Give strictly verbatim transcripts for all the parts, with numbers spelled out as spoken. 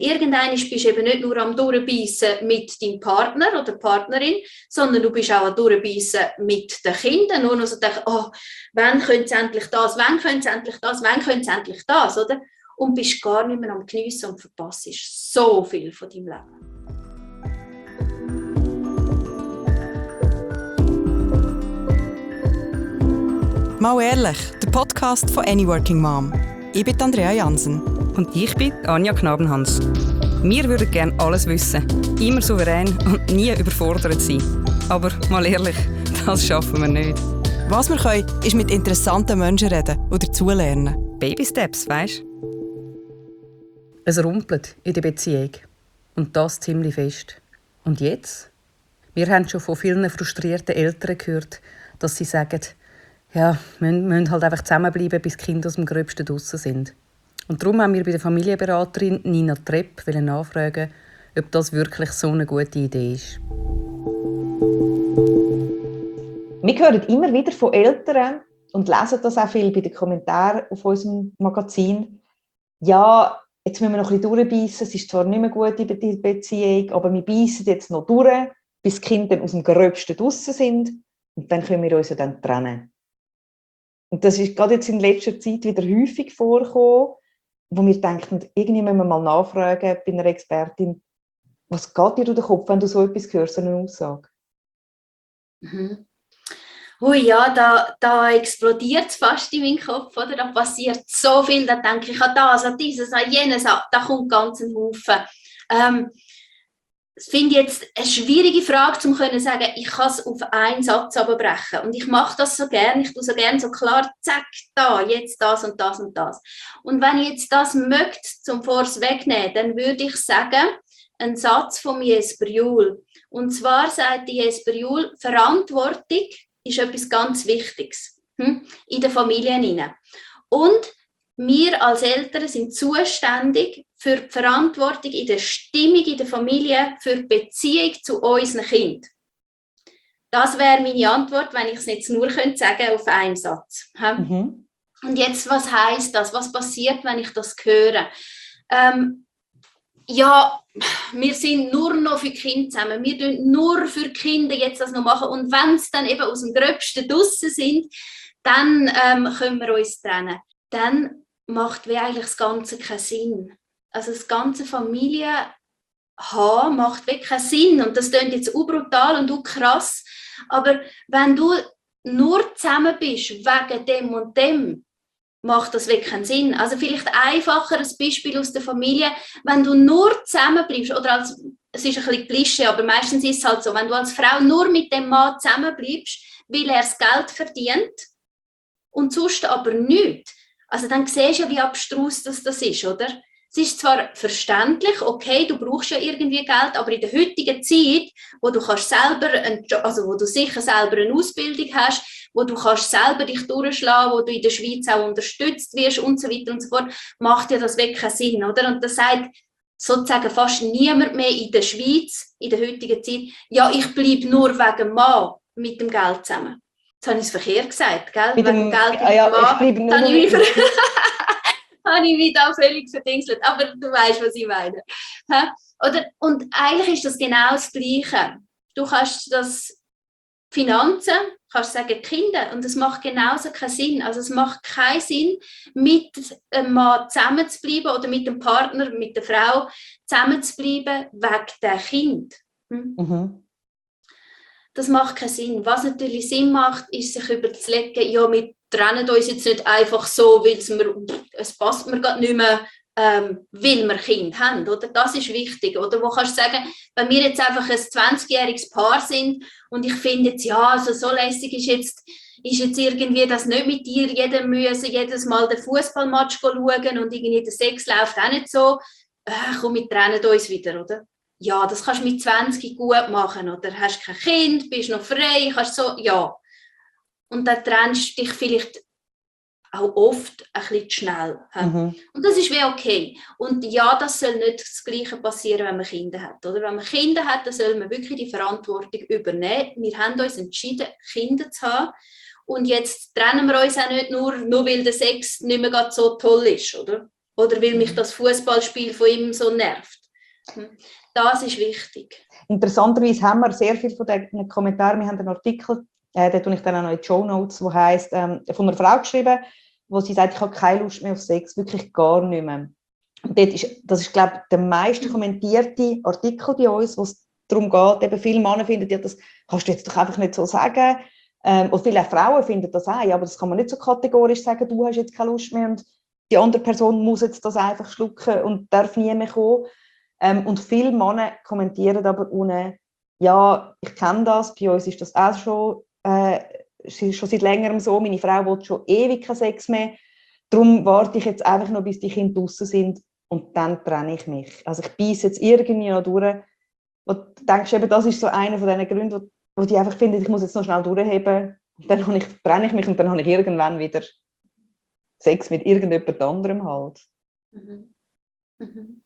irgendwann bist du eben nicht nur am Durchbeissen mit deinem Partner oder Partnerin, sondern du bist auch am Durchbeissen mit den Kindern. Nur noch so denken, oh, wann können sie endlich das, wann können sie endlich das, wann können sie endlich das, oder? Und bist gar nicht mehr am Geniessen und verpasst so viel von deinem Leben. Mal ehrlich, der Podcast von Any Working Mom. Ich bin Andrea Jansen. Und ich bin Anja Knabenhans. Wir würden gerne alles wissen, immer souverän und nie überfordert sein. Aber mal ehrlich, das schaffen wir nicht. Was wir können, ist mit interessanten Menschen reden und dazulernen. Baby-Steps, weisst du? Es rumpelt in der Beziehung. Und das ziemlich fest. Und jetzt? Wir haben schon von vielen frustrierten Eltern gehört, dass sie sagen, ja, wir müssen halt einfach zusammenbleiben, bis die Kinder aus dem Gröbsten draussen sind. Und darum haben wir bei der Familienberaterin Nina Trepp nachfragen, ob das wirklich so eine gute Idee ist. Wir hören immer wieder von Eltern und lesen das auch viel bei den Kommentaren auf unserem Magazin. Ja, jetzt müssen wir noch ein bisschen durchbeissen. Es ist zwar nicht mehr gut in der Beziehung, aber wir beissen jetzt noch durch, bis die Kinder aus dem Gröbsten draussen sind. Und dann können wir uns ja dann trennen. Und das ist gerade jetzt in letzter Zeit wieder häufig vorgekommen, wo wir denken, irgendwie müssen wir mal nachfragen bei einer Expertin, was geht dir durch den Kopf, wenn du so etwas hörst, so eine Aussage? Mhm. Ui, ja, da, da explodiert es fast in meinem Kopf, oder? Da passiert so viel, da denke ich an das, an dieses, an jenes, da kommt ganz ein Haufen. Ähm, Das finde ich jetzt eine schwierige Frage, um zu sagen, ich kann es auf einen Satz abbrechen. Und ich mache das so gerne, ich tue so gerne so klar, zack, da, jetzt das und das und das. Und wenn ich jetzt das möchte, zum Vors wegnehmen, dann würde ich sagen, ein Satz von Jesper Juhl. Und zwar sagt Jesper Juhl, Verantwortung ist etwas ganz Wichtiges hm, in den Familien hinein. Und wir als Eltern sind zuständig für die Verantwortung in der Stimmung in der Familie, für die Beziehung zu unseren Kindern. Das wäre meine Antwort, wenn ich es jetzt nur sagen könnte, auf einen Satz. Mhm. Und jetzt, was heisst das? Was passiert, wenn ich das höre? Ähm, ja, wir sind nur noch für die Kinder zusammen. Wir tun nur für die Kinder jetzt das noch machen. Und wenn sie dann eben aus dem Gröbsten draussen sind, dann ähm, können wir uns trennen. Dann macht wie eigentlich das Ganze keinen Sinn. Also das ganze Familie haben macht wirklich keinen Sinn. Und das klingt jetzt auch brutal und auch krass. Aber wenn du nur zusammen bist wegen dem und dem, macht das wirklich keinen Sinn. Also vielleicht einfacher ein Beispiel aus der Familie. Wenn du nur zusammen bleibst, oder als, es ist ein bisschen Klischee, aber meistens ist es halt so, wenn du als Frau nur mit dem Mann zusammen bleibst, weil er das Geld verdient und sonst aber nichts, also dann siehst du ja, wie abstrus das, das ist, oder? Es ist zwar verständlich, okay, du brauchst ja irgendwie Geld, aber in der heutigen Zeit, wo du kannst selber, einen Job, also wo du sicher selber eine Ausbildung hast, wo du kannst selber dich durchschlagen, wo du in der Schweiz auch unterstützt wirst und so weiter und so fort, macht ja das wirklich keinen Sinn, oder? Und das sagt sozusagen fast niemand mehr in der Schweiz, in der heutigen Zeit, ja, ich bleibe nur wegen Mann mit dem Geld zusammen. Jetzt habe ich es verkehrt gesagt, gell? Mit wegen dem Geld mit ah, ja, Mann, ich bleibe nur habe mit ich, mich habe ich mich da völlig verdingselt, aber du weißt, was ich meine. Oder, und eigentlich ist das genau das Gleiche. Du kannst das Finanzen, kannst sagen Kinder, und es macht genauso keinen Sinn. Also es macht keinen Sinn, mit einem Mann zusammenzubleiben oder mit dem Partner, mit der Frau zusammenzubleiben wegen der Kind. Hm? Mhm. Das macht keinen Sinn. Was natürlich Sinn macht, ist sich überzulegen, ja, wir trennen uns jetzt nicht einfach so, weil es, mir, es passt mir gerade nicht mehr, ähm, weil wir Kinder haben. Oder? Das ist wichtig. Oder? Wo kannst du sagen, wenn wir jetzt einfach ein zwanzigjähriges Paar sind und ich finde jetzt, ja, also so lässig ist jetzt, ist jetzt irgendwie das nicht mit dir, jeder müsse jedes Mal den Fußballmatch schauen und irgendwie der Sex läuft auch nicht so, äh, komm, wir trennen uns wieder, oder? Ja, das kannst du mit zwanzig gut machen, oder? Hast kein Kind, bist noch frei, kannst so, ja. Und dann trennst du dich vielleicht auch oft ein bisschen zu schnell. Mhm. Und das ist wie okay. Und ja, das soll nicht das Gleiche passieren, wenn man Kinder hat. Oder? Wenn man Kinder hat, dann soll man wirklich die Verantwortung übernehmen. Wir haben uns entschieden, Kinder zu haben. Und jetzt trennen wir uns auch nicht nur, nur weil der Sex nicht mehr so toll ist, oder? oder weil mich das Fußballspiel von ihm so nervt. Das ist wichtig. Interessanterweise haben wir sehr viel von diesen Kommentaren, wir haben einen Artikel, äh, den tue ich dann auch noch in die Shownotes, wo heisst, ähm, von einer Frau geschrieben, wo sie sagt, ich habe keine Lust mehr auf Sex, wirklich gar nicht mehr. Und dort ist, das ist, glaube ich, der meist kommentierte Artikel bei uns, wo es darum geht, eben viele Männer finden, ja, das kannst du jetzt doch einfach nicht so sagen. Ähm, und viele Frauen finden das auch, ja, aber das kann man nicht so kategorisch sagen, du hast jetzt keine Lust mehr und die andere Person muss jetzt das einfach schlucken und darf nie mehr kommen. Ähm, und viele Männer kommentieren aber unten, ja, ich kenne das, bei uns ist das auch schon, äh, schon seit längerem so, meine Frau will schon ewig keinen Sex mehr, darum warte ich jetzt einfach noch, bis die Kinder draussen sind und dann trenne ich mich. Also ich beiße jetzt irgendwie noch durch. Und du denkst eben, das ist so einer von diesen Gründen, wo, wo die einfach finden, ich muss jetzt noch schnell durchheben, und dann ich, trenne ich mich und dann habe ich irgendwann wieder Sex mit irgendjemand anderem halt. Mhm. Mhm.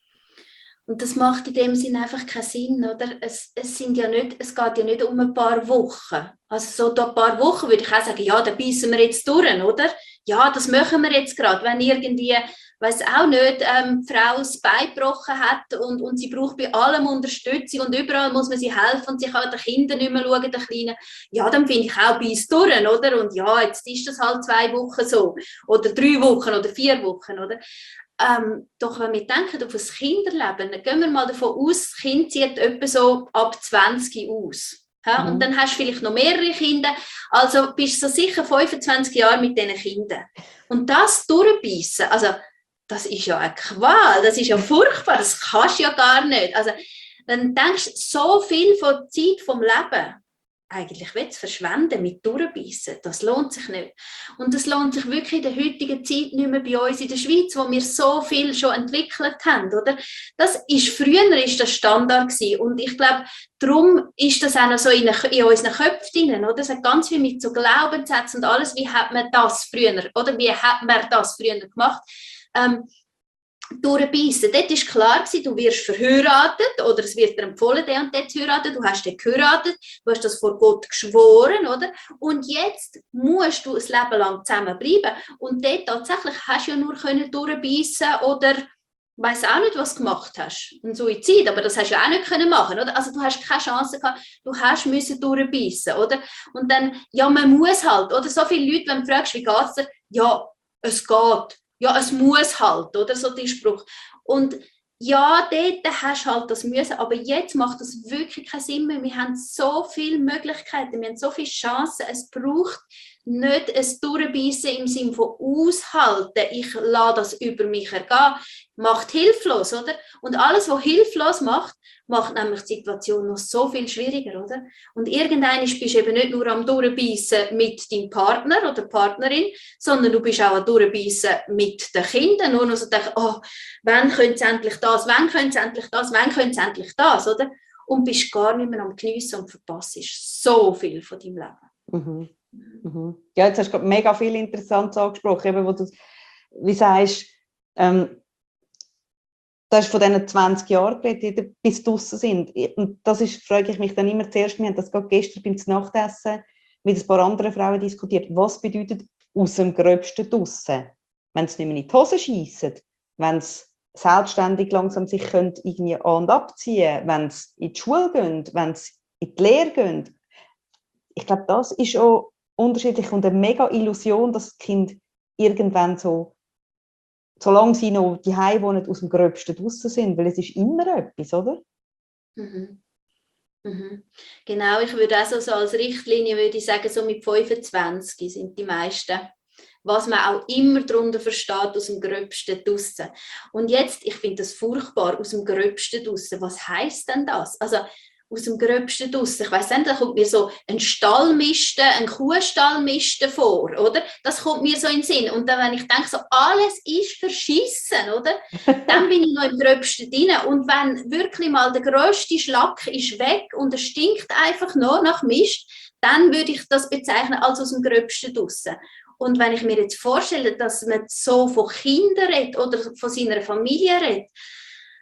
Und das macht in dem Sinn einfach keinen Sinn, oder? Es, es, sind ja nicht, es geht ja nicht um ein paar Wochen. Also so ein paar Wochen würde ich auch sagen, ja, da beißen wir jetzt durch, oder? Ja, das machen wir jetzt gerade. Wenn irgendwie, weiß auch nicht, ähm, die Frau das Bein gebrochen hat und, und sie braucht bei allem Unterstützung und überall muss man sie helfen und sie kann den Kindern nicht mehr schauen, den Kleinen. Ja, dann finde ich auch beiß durch, oder? Und ja, jetzt ist das halt zwei Wochen so. Oder drei Wochen oder vier Wochen, oder? Ähm, doch wenn wir denken auf das Kinderleben, dann gehen wir mal davon aus, das Kind zieht etwa so ab zwanzig aus. Ja? Mhm. Und dann hast du vielleicht noch mehrere Kinder, also bist du so sicher fünfundzwanzig Jahre mit diesen Kindern. Und das durchbeissen, also das ist ja eine Qual, das ist ja furchtbar, das kannst du ja gar nicht. Also dann denkst du, so viel von Zeit vom Leben eigentlich will es verschwenden mit Durchbeissen. Das lohnt sich nicht. Und das lohnt sich wirklich in der heutigen Zeit nicht mehr bei uns in der Schweiz, wo wir so viel schon entwickelt haben. Oder? Das ist, früher ist das Standard gewesen. Und ich glaube, darum ist das auch noch so in, in unseren Köpfen drin. Oder? Es hat ganz viel mit so Glaubenssätzen und alles. Wie hat man das früher, oder wie hat man das früher gemacht? Ähm, Durchbeissen. Dort war klar, du wirst verheiratet oder es wird dir empfohlen, der und der zu heiraten. Du hast den geheiratet, du hast das vor Gott geschworen, oder? Und jetzt musst du ein Leben lang zusammenbleiben. Und dort tatsächlich hast du ja nur können durchbeissen oder ich weiss auch nicht, was du gemacht hast. Ein Suizid, aber das hast du ja auch nicht können machen, oder? Also du hast keine Chance gehabt, du hast müssen durchbeissen, oder? Und dann, ja, man muss halt, oder? So viele Leute, wenn du fragst, wie geht es dir? Ja, es geht. Ja, es muss halt, oder so der Spruch. Und ja, dort hast du halt das Müssen, aber jetzt macht das wirklich keinen Sinn mehr. Wir haben so viele Möglichkeiten, wir haben so viele Chancen. Es braucht nicht ein Durchbeissen im Sinne von aushalten. Ich lasse das über mich ergehen. Macht hilflos, oder? Und alles, was hilflos macht, macht nämlich die Situation noch so viel schwieriger, oder? Und irgendwann bist du eben nicht nur am Durchbeissen mit deinem Partner oder Partnerin, sondern du bist auch am Durchbeissen mit den Kindern. Nur noch so denken, oh, wann könnte es endlich das, wann könnte es endlich das, wann könnte es endlich das, oder? Und bist gar nicht mehr am Geniessen und verpasst so viel von deinem Leben. Mhm. Mhm. Ja, jetzt hast du mega viel Interessantes angesprochen, eben, wo du, wie sagst, ähm, du hast von diesen zwanzig Jahren geredet, die bis draussen sind. Und das ist, frage ich mich dann immer zuerst, wir haben das gerade gestern beim Nachtessen mit ein paar anderen Frauen diskutiert, was bedeutet aus dem Gröbsten draussen? Wenn sie nicht mehr in die Hose schiessen, wenn sie selbstständig langsam sich können irgendwie an- und abziehen, wenn sie in die Schule gehen, wenn sie in die Lehre gehen. Ich glaube, das ist auch unterschiedlich und eine mega Illusion, dass die Kinder irgendwann so, solange sie noch die Hause wohnen, aus dem Gröbsten draussen sind, weil es ist immer etwas, oder? Mhm. Mhm. Genau, ich würde auch so, so als Richtlinie würde ich sagen, so mit fünfundzwanzig sind die meisten, was man auch immer darunter versteht, aus dem Gröbsten draussen. Und jetzt, ich finde das furchtbar, aus dem Gröbsten draussen, was heisst denn das? Also aus dem Gröbsten draussen, ich weiss nicht, da kommt mir so ein Stallmisten, ein Kuhstallmisten vor, oder? Das kommt mir so in den Sinn. Und dann, wenn ich denke, so alles ist verschissen, oder? Dann bin ich noch im Gröbsten drin. Und wenn wirklich mal der grösste Schlack ist weg und es stinkt einfach nur nach Mist, dann würde ich das bezeichnen als aus dem Gröbsten draussen. Und wenn ich mir jetzt vorstelle, dass man so von Kindern redet oder von seiner Familie redet,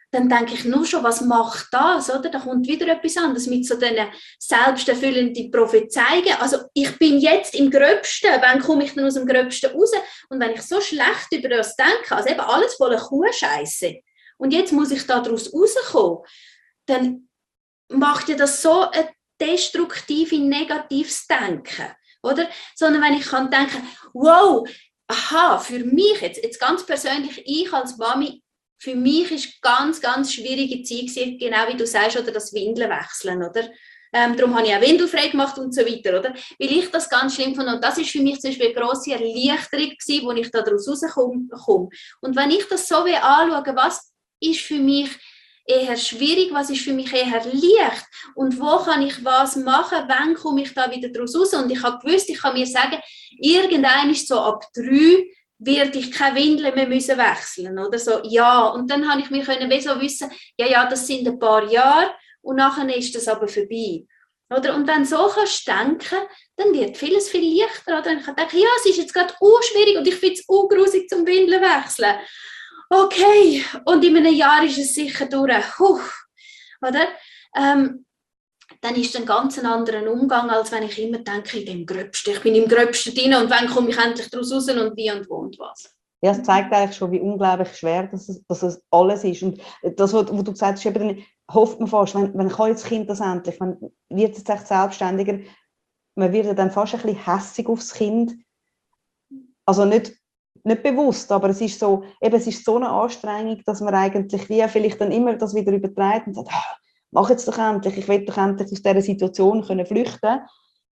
dann denke ich nur schon, was macht das, oder? Da kommt wieder etwas anderes mit so diesen selbsterfüllenden Prophezeiungen. Also ich bin jetzt im Gröbsten, wann komme ich denn aus dem Gröbsten raus? Und wenn ich so schlecht über das denke, also eben alles voller Kuhscheisse, und jetzt muss ich da daraus rauskommen, dann macht ja das so ein destruktives, negatives Denken, oder? Sondern wenn ich kann denken, wow, aha, für mich jetzt, jetzt ganz persönlich, ich als Mami, für mich ist ganz, ganz schwierige Zeit, genau wie du sagst, oder das Windeln wechseln, oder? Ähm, darum habe ich auch windelfrei gemacht und so weiter, oder? Weil ich das ganz schlimm fand. Und das ist für mich zum Beispiel eine grosse Erleichterung gewesen, wo ich da daraus rauskomme. Und wenn ich das so anschaue, was ist für mich eher schwierig, was ist für mich eher leicht und wo kann ich was machen, wann komme ich da wieder daraus raus? Und ich habe gewusst, ich kann mir sagen, irgendwann ist so ab drei, werde ich keine Windeln mehr müssen wechseln oder so. Ja, und dann habe ich mir können wie so wissen, ja, ja, das sind ein paar Jahre und nachher ist das aber vorbei. Oder? Und wenn du so kannst denken, dann wird vieles viel leichter. Oder? Ich kann denken, ja, es ist jetzt gerade schwierig und ich finde es grusig zum Windeln wechseln. Okay, und in einem Jahr ist es sicher durch. Huh. Oder? Ähm, dann ist es ein ganz anderer Umgang, als wenn ich immer denke, in dem Gröbsten. Ich bin im Gröbsten drin und wann komme ich endlich daraus raus und wie und wo und was. Ja, es zeigt eigentlich schon, wie unglaublich schwer dass es, dass es alles ist. Und das, was du gesagt hast, eben, dann hofft man fast, wenn, wenn kann jetzt das Kind das endlich, wenn wird es echt selbstständiger, man wird dann fast ein bisschen hässig aufs Kind. Also nicht, nicht bewusst, aber es ist so, eben, es ist so eine Anstrengung, dass man eigentlich wie vielleicht dann immer das wieder übertreibt und sagt, ah, mach jetzt doch endlich, ich will doch endlich aus dieser Situation können flüchten.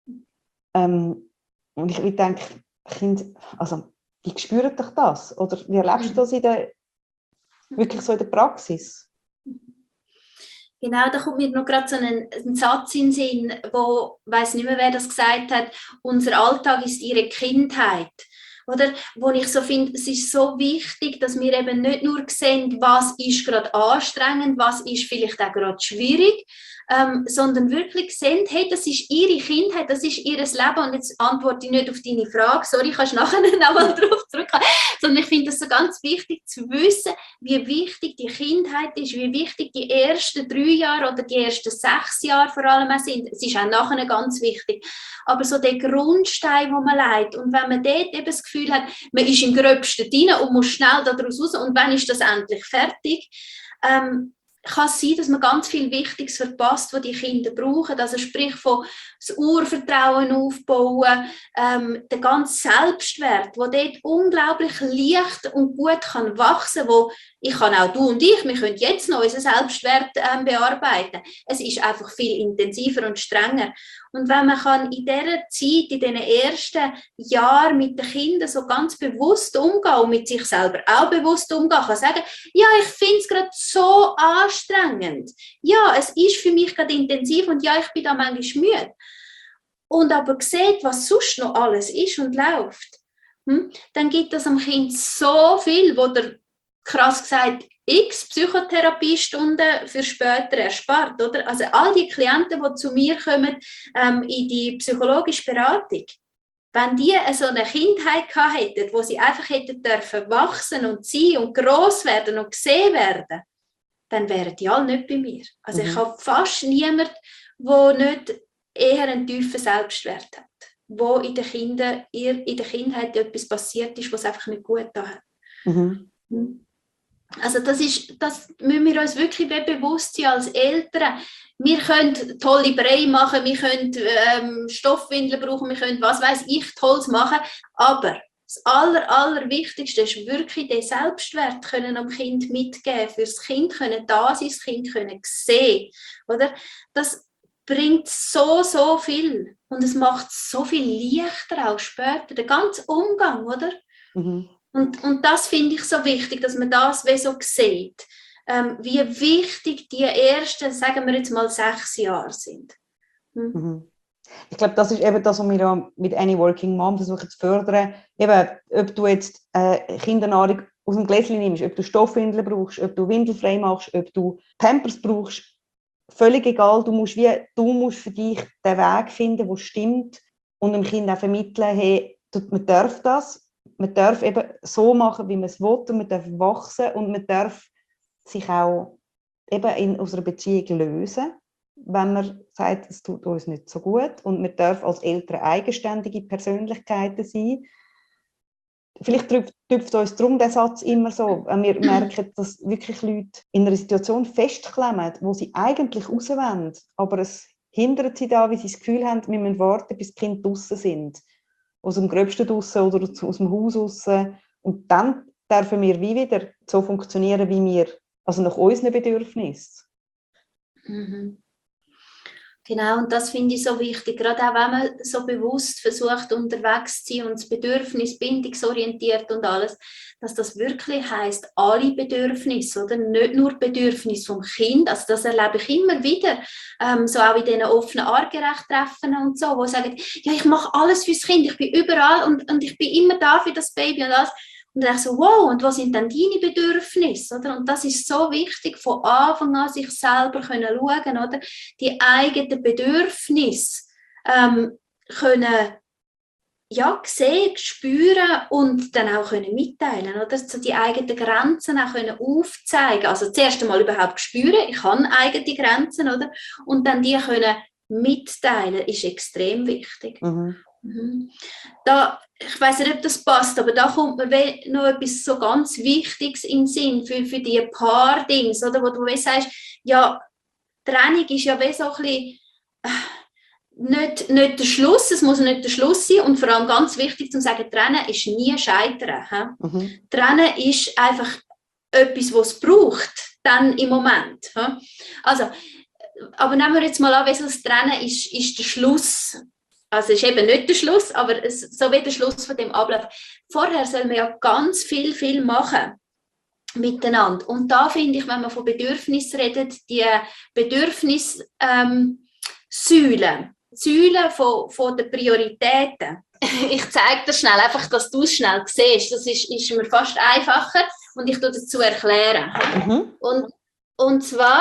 Ähm, und ich, ich denke, Kind, also, die spüren doch das. Oder wie erlebst du das in der, wirklich so in der Praxis? Genau, da kommt mir noch gerade so ein, ein Satz in den Sinn, wo, ich weiss nicht mehr, wer das gesagt hat, unser Alltag ist ihre Kindheit. Oder? Wo ich so finde, es ist so wichtig, dass wir eben nicht nur sehen, was ist gerade anstrengend, was ist vielleicht auch gerade schwierig, ähm, sondern wirklich sehen, hey, das ist ihre Kindheit, das ist ihr Leben. Und jetzt antworte ich nicht auf deine Frage, sorry, kannst nachher noch mal darauf zurückkommen, sondern ich finde es so ganz wichtig zu wissen, wie wichtig die Kindheit ist, wie wichtig die ersten drei Jahre oder die ersten sechs Jahre vor allem auch sind. Es ist auch nachher ganz wichtig. Aber so der Grundstein, den man legt, und wenn man dort eben das Gefühl hat, man ist im Gröbsten drin und muss schnell daraus raus, und wann ist das endlich fertig, ähm, kann es sein, dass man ganz viel Wichtiges verpasst, was die Kinder brauchen. Also sprich von das Urvertrauen aufbauen, ähm, der ganze Selbstwert, der dort unglaublich leicht und gut kann wachsen kann, wo ich kann auch du und ich, wir können jetzt noch unseren Selbstwert ähm, bearbeiten. Es ist einfach viel intensiver und strenger. Und wenn man kann in dieser Zeit, in diesen ersten Jahren mit den Kindern so ganz bewusst umgehen und mit sich selber auch bewusst umgehen, kann sagen, ja, ich finde es gerade so anstrengend. Ja, es ist für mich gerade intensiv und ja, ich bin da manchmal müde. Und aber sieht, was sonst noch alles ist und läuft, hm, dann gibt es am Kind so viel, wo der krass gesagt, x Psychotherapiestunden für später erspart, oder? Also all die Klienten, die zu mir kommen ähm, in die psychologische Beratung, wenn die so eine Kindheit gehabt hätten, wo sie einfach hätten dürfen wachsen und sein und gross werden und gesehen werden, dann wären die alle nicht bei mir. Also mhm. ich habe fast niemanden, der nicht eher einen tiefen Selbstwert hat, wo in der, Kinder, in der Kindheit etwas passiert ist, was einfach nicht gut da hat. Mhm. Also das, ist, das müssen wir uns wirklich bewusst sein als Eltern. Wir können tolle Brei machen, wir können ähm, Stoffwindeln brauchen, wir können was weiß ich Tolles machen, aber das aller, Allerwichtigste ist wirklich den Selbstwert können am Kind mitgeben, für das Kind können da sein, das Kind können sehen, oder? Das bringt so, so viel und es macht so viel leichter auch später, der ganze Umgang, oder? Mhm. Und, und das finde ich so wichtig, dass man das wie so sieht, ähm, wie wichtig die ersten, sagen wir jetzt mal, sechs Jahre sind. Hm? Mhm. Ich glaube, das ist eben das, was wir mit Any Working Mom versuchen zu fördern. Eben, ob du jetzt äh, Kindernahrung aus dem Gläschen nimmst, ob du Stoffwindeln brauchst, ob du windelfrei machst, ob du Pampers brauchst, völlig egal. Du musst, wie, du musst für dich den Weg finden, der stimmt und dem Kind auch vermitteln, hey, man darf das. Man darf eben so machen, wie man es will, und man darf wachsen und man darf sich auch eben in unserer Beziehung lösen, wenn man sagt, es tut uns nicht so gut und wir dürfen als Eltern eigenständige Persönlichkeiten sein. Vielleicht trifft uns darum der Satz immer so, wenn wir merken, dass wirklich Leute in einer Situation festklemmen, wo sie eigentlich raus wollen, aber es hindert sie da, weil sie das Gefühl haben, wir müssen warten, bis die Kinder draussen sind. Aus dem Gröbsten draussen oder aus dem Haus draussen. Und dann dürfen wir wie wieder so funktionieren, wie wir, also nach unseren Bedürfnissen. Mhm. Genau, und das finde ich so wichtig, gerade auch wenn man so bewusst versucht, unterwegs zu sein und das Bedürfnis, bindungsorientiert und alles, dass das wirklich heisst, alle Bedürfnisse, oder? Nicht nur Bedürfnisse vom Kind, also das erlebe ich immer wieder, ähm, so auch in diesen offenen Artgerecht-Treffen und so, wo sagen, ja, ich mache alles fürs Kind, ich bin überall und, und ich bin immer da für das Baby und alles. Und dann so, wow, und was sind denn deine Bedürfnisse? Oder? Und das ist so wichtig, von Anfang an sich selber können schauen, oder? Die eigenen Bedürfnisse ähm, können ja, sehen, spüren und dann auch können mitteilen, oder? So die eigenen Grenzen auch können aufzeigen. Also zuerst einmal überhaupt spüren, ich habe eigene Grenzen, oder? Und dann die können mitteilen, ist extrem wichtig. Mhm. Mhm. Da, ich weiss nicht, ob das passt, aber da kommt mir noch etwas so ganz Wichtiges in den Sinn für, für die Paar-Dings, oder? Wo du wie sagst, ja, Trennung ist ja wie so ein bisschen äh, nicht, nicht der Schluss, es muss nicht der Schluss sein und vor allem ganz wichtig zu sagen, Trennen ist nie Scheitern. Mhm. Trennen ist einfach etwas, was es braucht, dann im Moment. He? Also, aber nehmen wir jetzt mal an, wie das Trennen ist, ist der Schluss. Also es ist eben nicht der Schluss, aber es, so wie der Schluss von dem Ablauf. Vorher soll man ja ganz viel, viel machen miteinander. Und da finde ich, wenn man von Bedürfnissen redet, die Bedürfnissäulen, ähm, Säulen von, von den Prioritäten. Ich zeige dir schnell, einfach, dass du es schnell siehst. Das ist, ist mir fast einfacher und ich tue dazu erklären. Mhm. Und, und zwar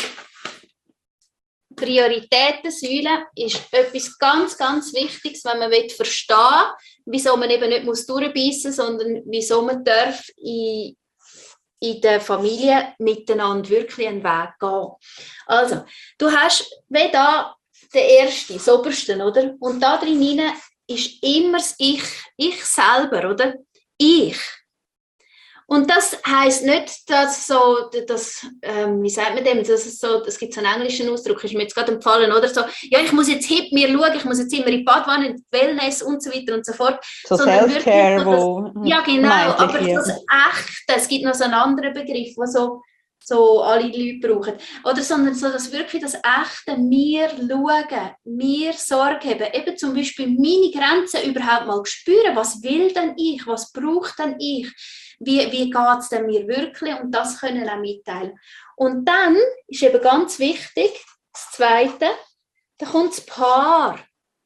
Prioritätensäule ist etwas ganz, ganz Wichtiges, wenn man verstehen will, wieso man eben nicht muss durchbeissen muss, sondern wieso man darf in, in der Familie miteinander wirklich einen Weg gehen. Also, du hast wie da den ersten, das oberste, oder? Und da drin ist immer das Ich, ich selber, oder? Ich. Und das heisst nicht, dass so, dass, ähm, wie sagt man dem, dass es so, es gibt so einen englischen Ausdruck, ist mir jetzt gerade empfallen, oder so, ja, ich muss jetzt hip mir schauen, ich muss jetzt immer in die Badwanne, in die Wellness und so weiter und so fort. So Self-Care, wo... Ja, genau, aber das Echte, es gibt noch so einen anderen Begriff, wo so, so alle Leute brauchen, oder, sondern so, dass wirklich das Echte, mir schauen, mir Sorge haben, eben zum Beispiel meine Grenzen überhaupt mal spüren, was will denn ich, was braucht denn ich, wie, wie geht es denn mir wirklich und das können auch mitteilen. Und dann ist eben ganz wichtig, das Zweite, da kommt das Paar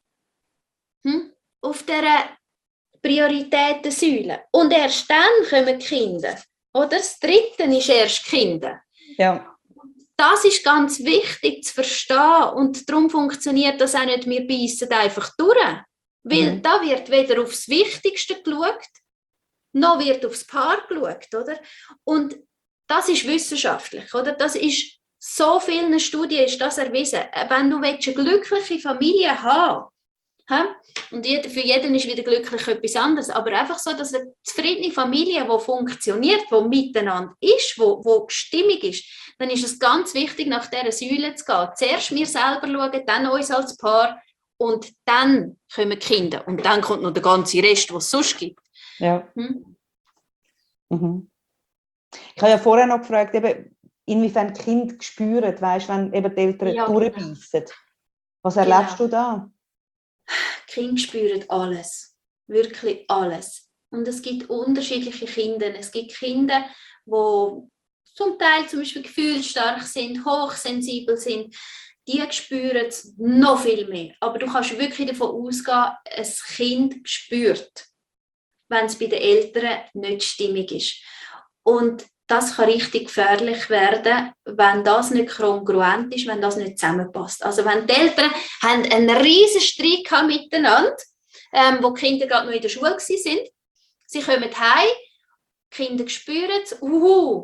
hm? auf dieser Prioritätensäule und erst dann kommen die Kinder. Oder das Dritte ist erst Kinder. Ja. Das ist ganz wichtig zu verstehen und darum funktioniert das auch nicht, wir beißen einfach durch. Weil mhm. da wird weder aufs Wichtigste geschaut, noch wird aufs Paar geschaut. Oder? Und das ist wissenschaftlich. Oder? Das ist, so vielen Studien ist das erwiesen. Wenn du eine glückliche Familie haben willst, und für jeden ist wieder glücklich etwas anderes, aber einfach so, dass eine zufriedene Familie, die funktioniert, die miteinander ist, die, die stimmig ist, dann ist es ganz wichtig, nach dieser Säule zu gehen. Zuerst wir selber schauen, dann uns als Paar und dann kommen die Kinder. Und dann kommt noch der ganze Rest, was es sonst gibt. Ja. Hm? Mhm. Ich habe ja vorher noch gefragt, eben, inwiefern die Kinder spüren, weißt, wenn eben die Eltern ja, durchbeissen. Was erlebst genau. du da? Die Kinder spüren alles, wirklich alles. Und es gibt unterschiedliche Kinder. Es gibt Kinder, die zum Teil zum Beispiel gefühlsstark sind, hochsensibel sind. Die spüren es noch viel mehr. Aber du kannst wirklich davon ausgehen, ein Kind spürt, wenn es bei den Eltern nicht stimmig ist. Und das kann richtig gefährlich werden, wenn das nicht kongruent ist, wenn das nicht zusammenpasst. Also wenn die Eltern haben einen riesen Streit gehabt miteinander, ähm, wo die Kinder gerade noch in der Schule waren, sie kommen heim, die Kinder spüren es, uhu,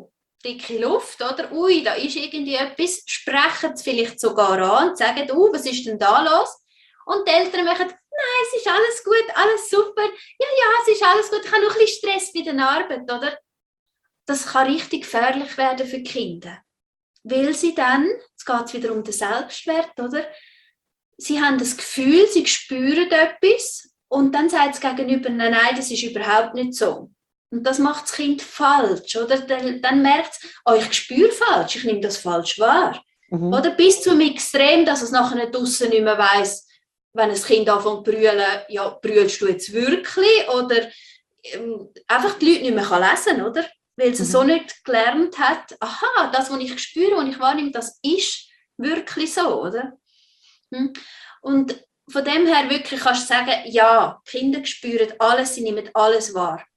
dicke Luft, oder? Ui, da ist irgendwie etwas, sprechen es vielleicht sogar an und sagen, oh, was ist denn da los? Und die Eltern machen, nein, es ist alles gut, alles super, ja, ja, es ist alles gut, ich habe noch ein bisschen Stress bei der Arbeit, oder? Das kann richtig gefährlich werden für die Kinder. Weil sie dann, jetzt geht es wieder um den Selbstwert, oder? Sie haben das Gefühl, sie spüren etwas und dann sagt das Gegenüber, nein, nein, das ist überhaupt nicht so. Und das macht das Kind falsch, oder? Dann, dann merkt es, oh, ich spüre falsch, ich nehme das falsch wahr. Mhm. Oder bis zum Extrem, dass es nachher draussen nicht mehr weiss, wenn ein Kind anfängt zu brüllen, ja, brüllst du jetzt wirklich? Oder ähm, einfach die Leute nicht mehr lesen kann, oder? Weil sie mhm. so nicht gelernt hat, aha, das, was ich spüre, was ich wahrnehme, das ist wirklich so, oder? Hm. Und von dem her wirklich kannst du sagen, ja, Kinder spüren alles, sie nehmen alles wahr.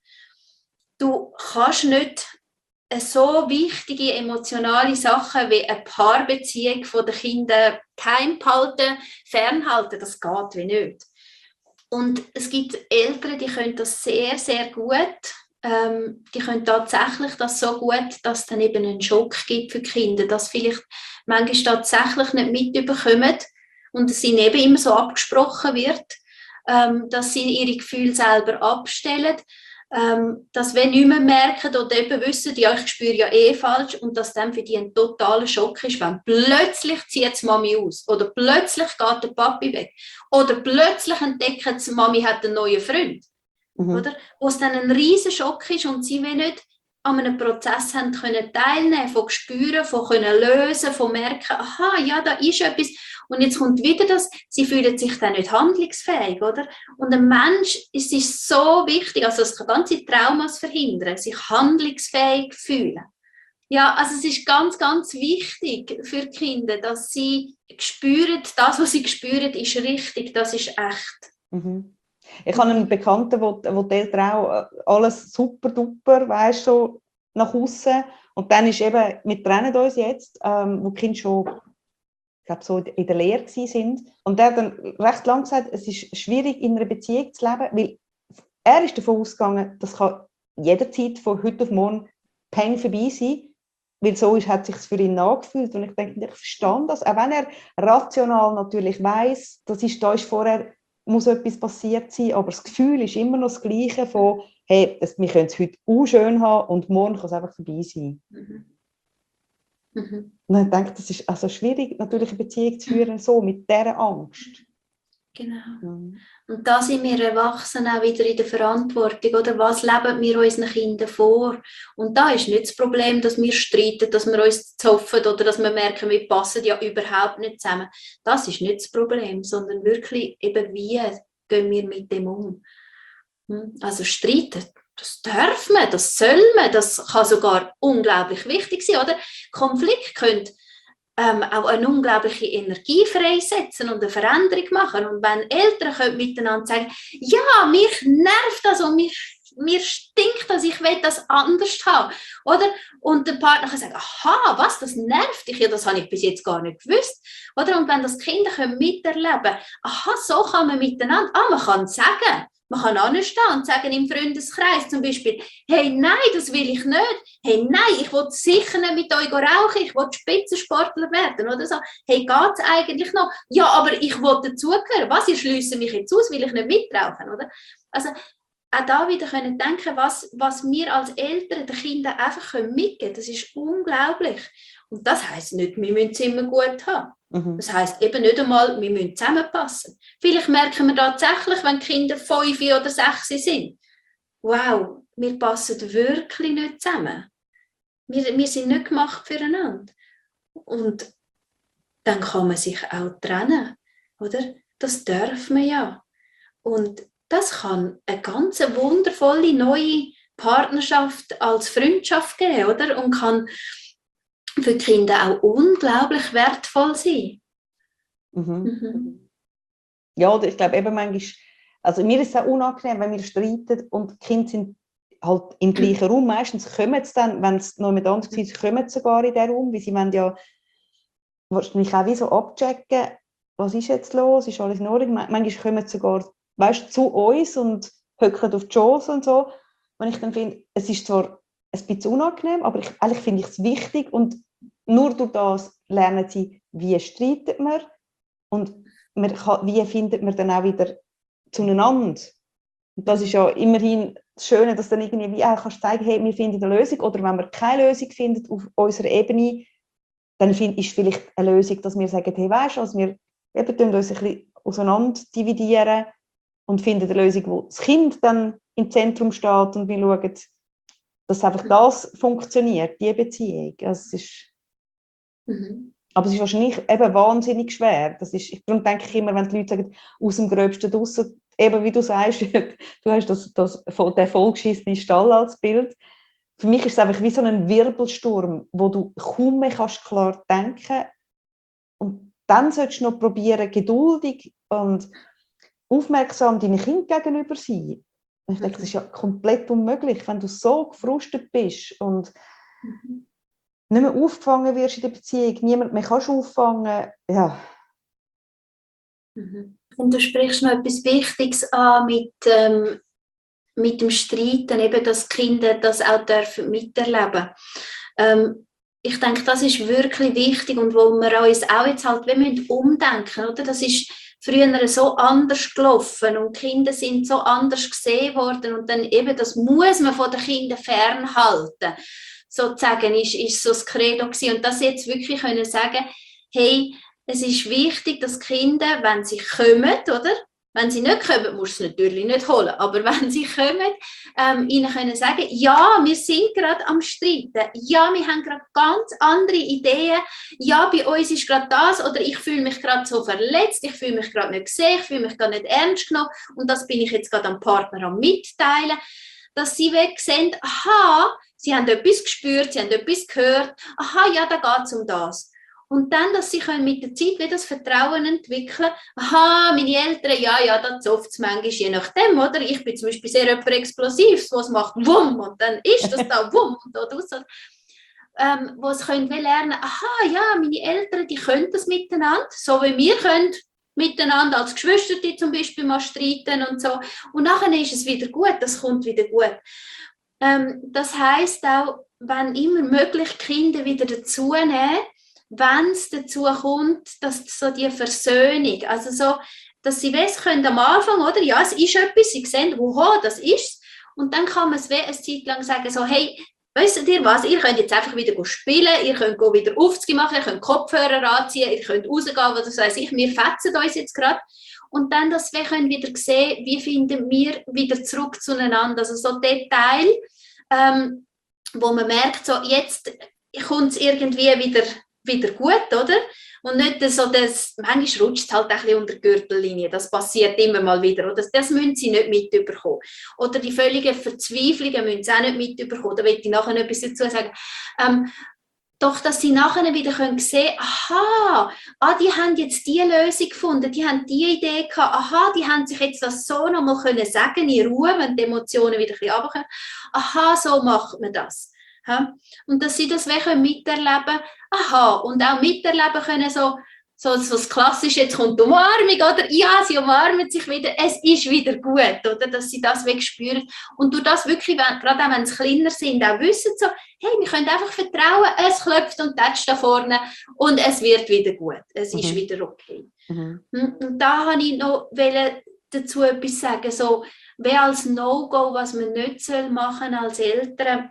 Du kannst nicht so wichtige emotionale Sachen wie eine Paarbeziehung von den Kindern geheim behalten, fernhalten, das geht wie nicht. Und es gibt Eltern, die können das sehr, sehr gut. Ähm, die können tatsächlich das so gut, dass es dann eben einen Schock gibt für die Kinder, dass vielleicht manchmal tatsächlich nicht mitbekommen und es ihnen eben immer so abgesprochen wird, ähm, dass sie ihre Gefühle selber abstellen. Ähm, dass wenn nicht mehr merken oder eben wissen, ja, ich spüre ja eh falsch und dass dann für die ein totaler Schock ist, wenn plötzlich zieht die Mami aus oder plötzlich geht der Papi weg oder plötzlich entdeckt die Mami hat einen neuen Freund, mhm. oder? Wo es dann ein riesen Schock ist und sie nicht an einem Prozess haben können teilnehmen, von spüren, von können lösen, von merken, aha, ja, da ist etwas. Und jetzt kommt wieder das, sie fühlen sich dann nicht handlungsfähig, oder? Und ein Mensch, es ist so wichtig, also es kann ganze Traumas verhindern, sich handlungsfähig fühlen. Ja, also es ist ganz, ganz wichtig für die Kinder, dass sie spüren, das, was sie spüren, ist richtig, das ist echt. Mhm. Ich habe einen Bekannten, wo, wo die Eltern auch alles super duper, weißt du, nach außen. Und dann ist eben, wir trennen uns jetzt, ähm, wo die Kinder schon, ich glaube, so in der Lehre sind. Und er hat dann recht lang gesagt, es ist schwierig, in einer Beziehung zu leben, weil er ist davon ausgegangen, das kann jederzeit von heute auf morgen peng vorbei sein, weil so ist, hat es sich für ihn nachgefühlt. Und ich denke, ich verstehe das, auch wenn er rational natürlich weiss, das ist, da ist vorher muss etwas passiert sein, aber das Gefühl ist immer noch das Gleiche von, hey, das, wir können es heute auch schön haben und morgen kann es einfach vorbei sein. Mhm. Mhm. Und ich denke, das ist also schwierig, natürlich eine Beziehung zu führen, so mit dieser Angst. Genau. Mhm. Und da sind wir Erwachsenen auch wieder in der Verantwortung, oder? Was leben wir unseren Kindern vor? Und da ist nicht das Problem, dass wir streiten, dass wir uns zoffen oder dass wir merken, wir passen ja überhaupt nicht zusammen. Das ist nicht das Problem, sondern wirklich eben, wie gehen wir mit dem um? Also streiten, das darf man, das soll man, das kann sogar unglaublich wichtig sein, oder? Konflikt können Ähm, auch eine unglaubliche Energie freisetzen und eine Veränderung machen. Und wenn Eltern können miteinander sagen, ja, mich nervt das und mich, mir stinkt das, ich will das anders haben. Oder? Und der Partner kann sagen, aha, was, das nervt dich? Ja, das habe ich bis jetzt gar nicht gewusst. Oder? Und wenn das die Kinder können miterleben, aha, so kann man miteinander, ah, man kann sagen, man kann anstehen und sagen im Freundeskreis zum Beispiel, hey, nein, das will ich nicht. Hey, nein, ich will sicher nicht mit euch rauchen, ich will Spitzensportler werden. Oder so. Hey, geht es eigentlich noch? Ja, aber ich will dazugehören. Was, ihr schliessen mich jetzt aus, will ich nicht mitrauchen, oder? Also, auch da wieder können denken, was, was wir als Eltern den Kindern einfach mitgeben können. Das ist unglaublich. Und das heisst nicht, wir müssen es immer gut haben. Mhm. Das heisst eben nicht einmal, wir müssen zusammenpassen. Vielleicht merken wir tatsächlich, wenn die Kinder fünf oder sechs sind, wow, wir passen wirklich nicht zusammen. Wir, wir sind nicht gemacht füreinander. Und dann kann man sich auch trennen, oder? Das darf man ja. Und das kann eine ganz wundervolle neue Partnerschaft als Freundschaft geben, oder? Und kann für die Kinder auch unglaublich wertvoll sein. Mhm. Mhm. Ja, ich glaube eben manchmal, also mir ist es auch unangenehm, wenn wir streiten und die Kinder sind halt im gleichen Raum. Meistens kommen sie dann, wenn es noch mit anders ist, kommen sie sogar in den Raum, weil sie wollen ja wahrscheinlich auch wie so abchecken, was ist jetzt los, ist alles in Ordnung. Manchmal kommen sie sogar, weißt, zu uns und hocken auf die Schoß und so. Und ich dann finde, es ist zwar ein bisschen unangenehm, aber ich, eigentlich finde ich es wichtig und nur durch das lernen sie, wie streitet man und man kann, wie findet man dann auch wieder zueinander. Und das ist ja immerhin das Schöne, dass dann irgendwie wie auch kannst zeigen, hey, wir finden eine Lösung, oder wenn wir keine Lösung finden auf unserer Ebene, dann find, ist vielleicht eine Lösung, dass wir sagen, hey, weißt du, also wir eben uns ein bisschen auseinander dividieren und finden eine Lösung, wo das Kind dann im Zentrum steht und wir schauen, dass einfach das funktioniert, die Beziehung. Also es ist, mhm. Aber es ist wahrscheinlich eben wahnsinnig schwer. Das ist, darum denke ich immer, wenn die Leute sagen, aus dem Gröbsten draussen, eben wie du sagst, du hast das, das, den vollgeschissenen Stall als Bild. Für mich ist es einfach wie so ein Wirbelsturm, wo du kaum mehr kannst klar denken. Und dann solltest du noch probieren, geduldig und aufmerksam deinen Kindern gegenüber sein. Und ich denke, das ist ja komplett unmöglich, wenn du so gefrustet bist und mhm. nicht mehr aufgefangen wirst in der Beziehung, niemand mehr kannst auffangen. Ja. Mhm. Und du sprichst noch etwas Wichtiges an mit, ähm, mit dem Streiten, eben, dass die Kinder das auch dürfen miterleben. Ähm, ich denke, das ist wirklich wichtig und wo wir uns auch jetzt halt wir müssen umdenken, oder? Das ist früher so anders gelaufen und die Kinder sind so anders gesehen worden und dann eben, das muss man von den Kindern fernhalten. Sozusagen ist, ist so das Credo gewesen. Und das jetzt wirklich können sagen, hey, es ist wichtig, dass die Kinder, wenn sie kommen, oder? Wenn sie nicht kommen, musst du es natürlich nicht holen, aber wenn sie kommen, ähm, ihnen können sagen, ja, wir sind gerade am Streiten, ja, wir haben gerade ganz andere Ideen, ja, bei uns ist gerade das, oder ich fühle mich gerade so verletzt, ich fühle mich gerade nicht gesehen, ich fühle mich gerade nicht ernst genommen und das bin ich jetzt gerade am Partner am Mitteilen, dass sie weg sehen, aha, sie haben etwas gespürt, sie haben etwas gehört, aha, ja, da geht es um das. Und dann, dass sie können mit der Zeit wieder das Vertrauen entwickeln, aha, meine Eltern, ja, ja, da zofft es manchmal, je nachdem, oder? Ich bin zum Beispiel sehr jemand Explosives, was macht Wumm und dann ist das da Wumm und da raus. Ähm, wo sie können lernen, aha, ja, meine Eltern, die können das miteinander, so wie wir können miteinander als Geschwister zum Beispiel mal streiten und so. Und nachher ist es wieder gut, das kommt wieder gut. Ähm, das heisst auch, wenn immer möglich Kinder wieder dazu nehmen, wenn es dazu kommt, dass so die Versöhnung, also so, dass sie wissen können am Anfang, oder? Ja, es ist etwas, sie sehen, oha, das ist es. Und dann kann man es eine Zeit lang sagen, so, hey, wisst ihr was, ihr könnt jetzt einfach wieder spielen, ihr könnt wieder Aufzüge machen, ihr könnt Kopfhörer anziehen, ihr könnt rausgehen, was weiß ich, wir fetzen uns jetzt gerade. Und dann, dass wir können wieder sehen, wie finden wir wieder zurück zueinander. Also so Detail, ähm, wo man merkt, so jetzt kommt es irgendwie wieder wieder gut, oder? Und nicht so, dass, manchmal rutscht es halt ein bisschen unter die Gürtellinie, das passiert immer mal wieder, oder? Das, das müssen sie nicht mitbekommen. Oder die völligen Verzweiflungen müssen sie auch nicht mitbekommen, da will ich nachher noch etwas dazu sagen. Ähm, doch, dass sie nachher wieder können sehen, aha, ah, die haben jetzt diese Lösung gefunden, die haben diese Idee gehabt, aha, die haben sich jetzt das so noch mal können sagen, in Ruhe, wenn die Emotionen wieder ein bisschen runterkommen, aha, so macht man das. Ja? Und dass sie das miterleben können, aha, und auch miterleben können, so, so, so das Klassische, jetzt kommt die Umarmung, oder? Ja, sie umarmen sich wieder, es ist wieder gut, oder? Dass sie das spüren. Und durch das wirklich, wenn, gerade auch wenn sie kleiner sind, auch wissen so, hey, wir können einfach vertrauen, es klopft und tätscht da vorne und es wird wieder gut, es mhm. ist wieder okay. Mhm. Und da wollte ich noch dazu etwas sagen, so, wie als No-Go, was man nicht machen soll als Eltern,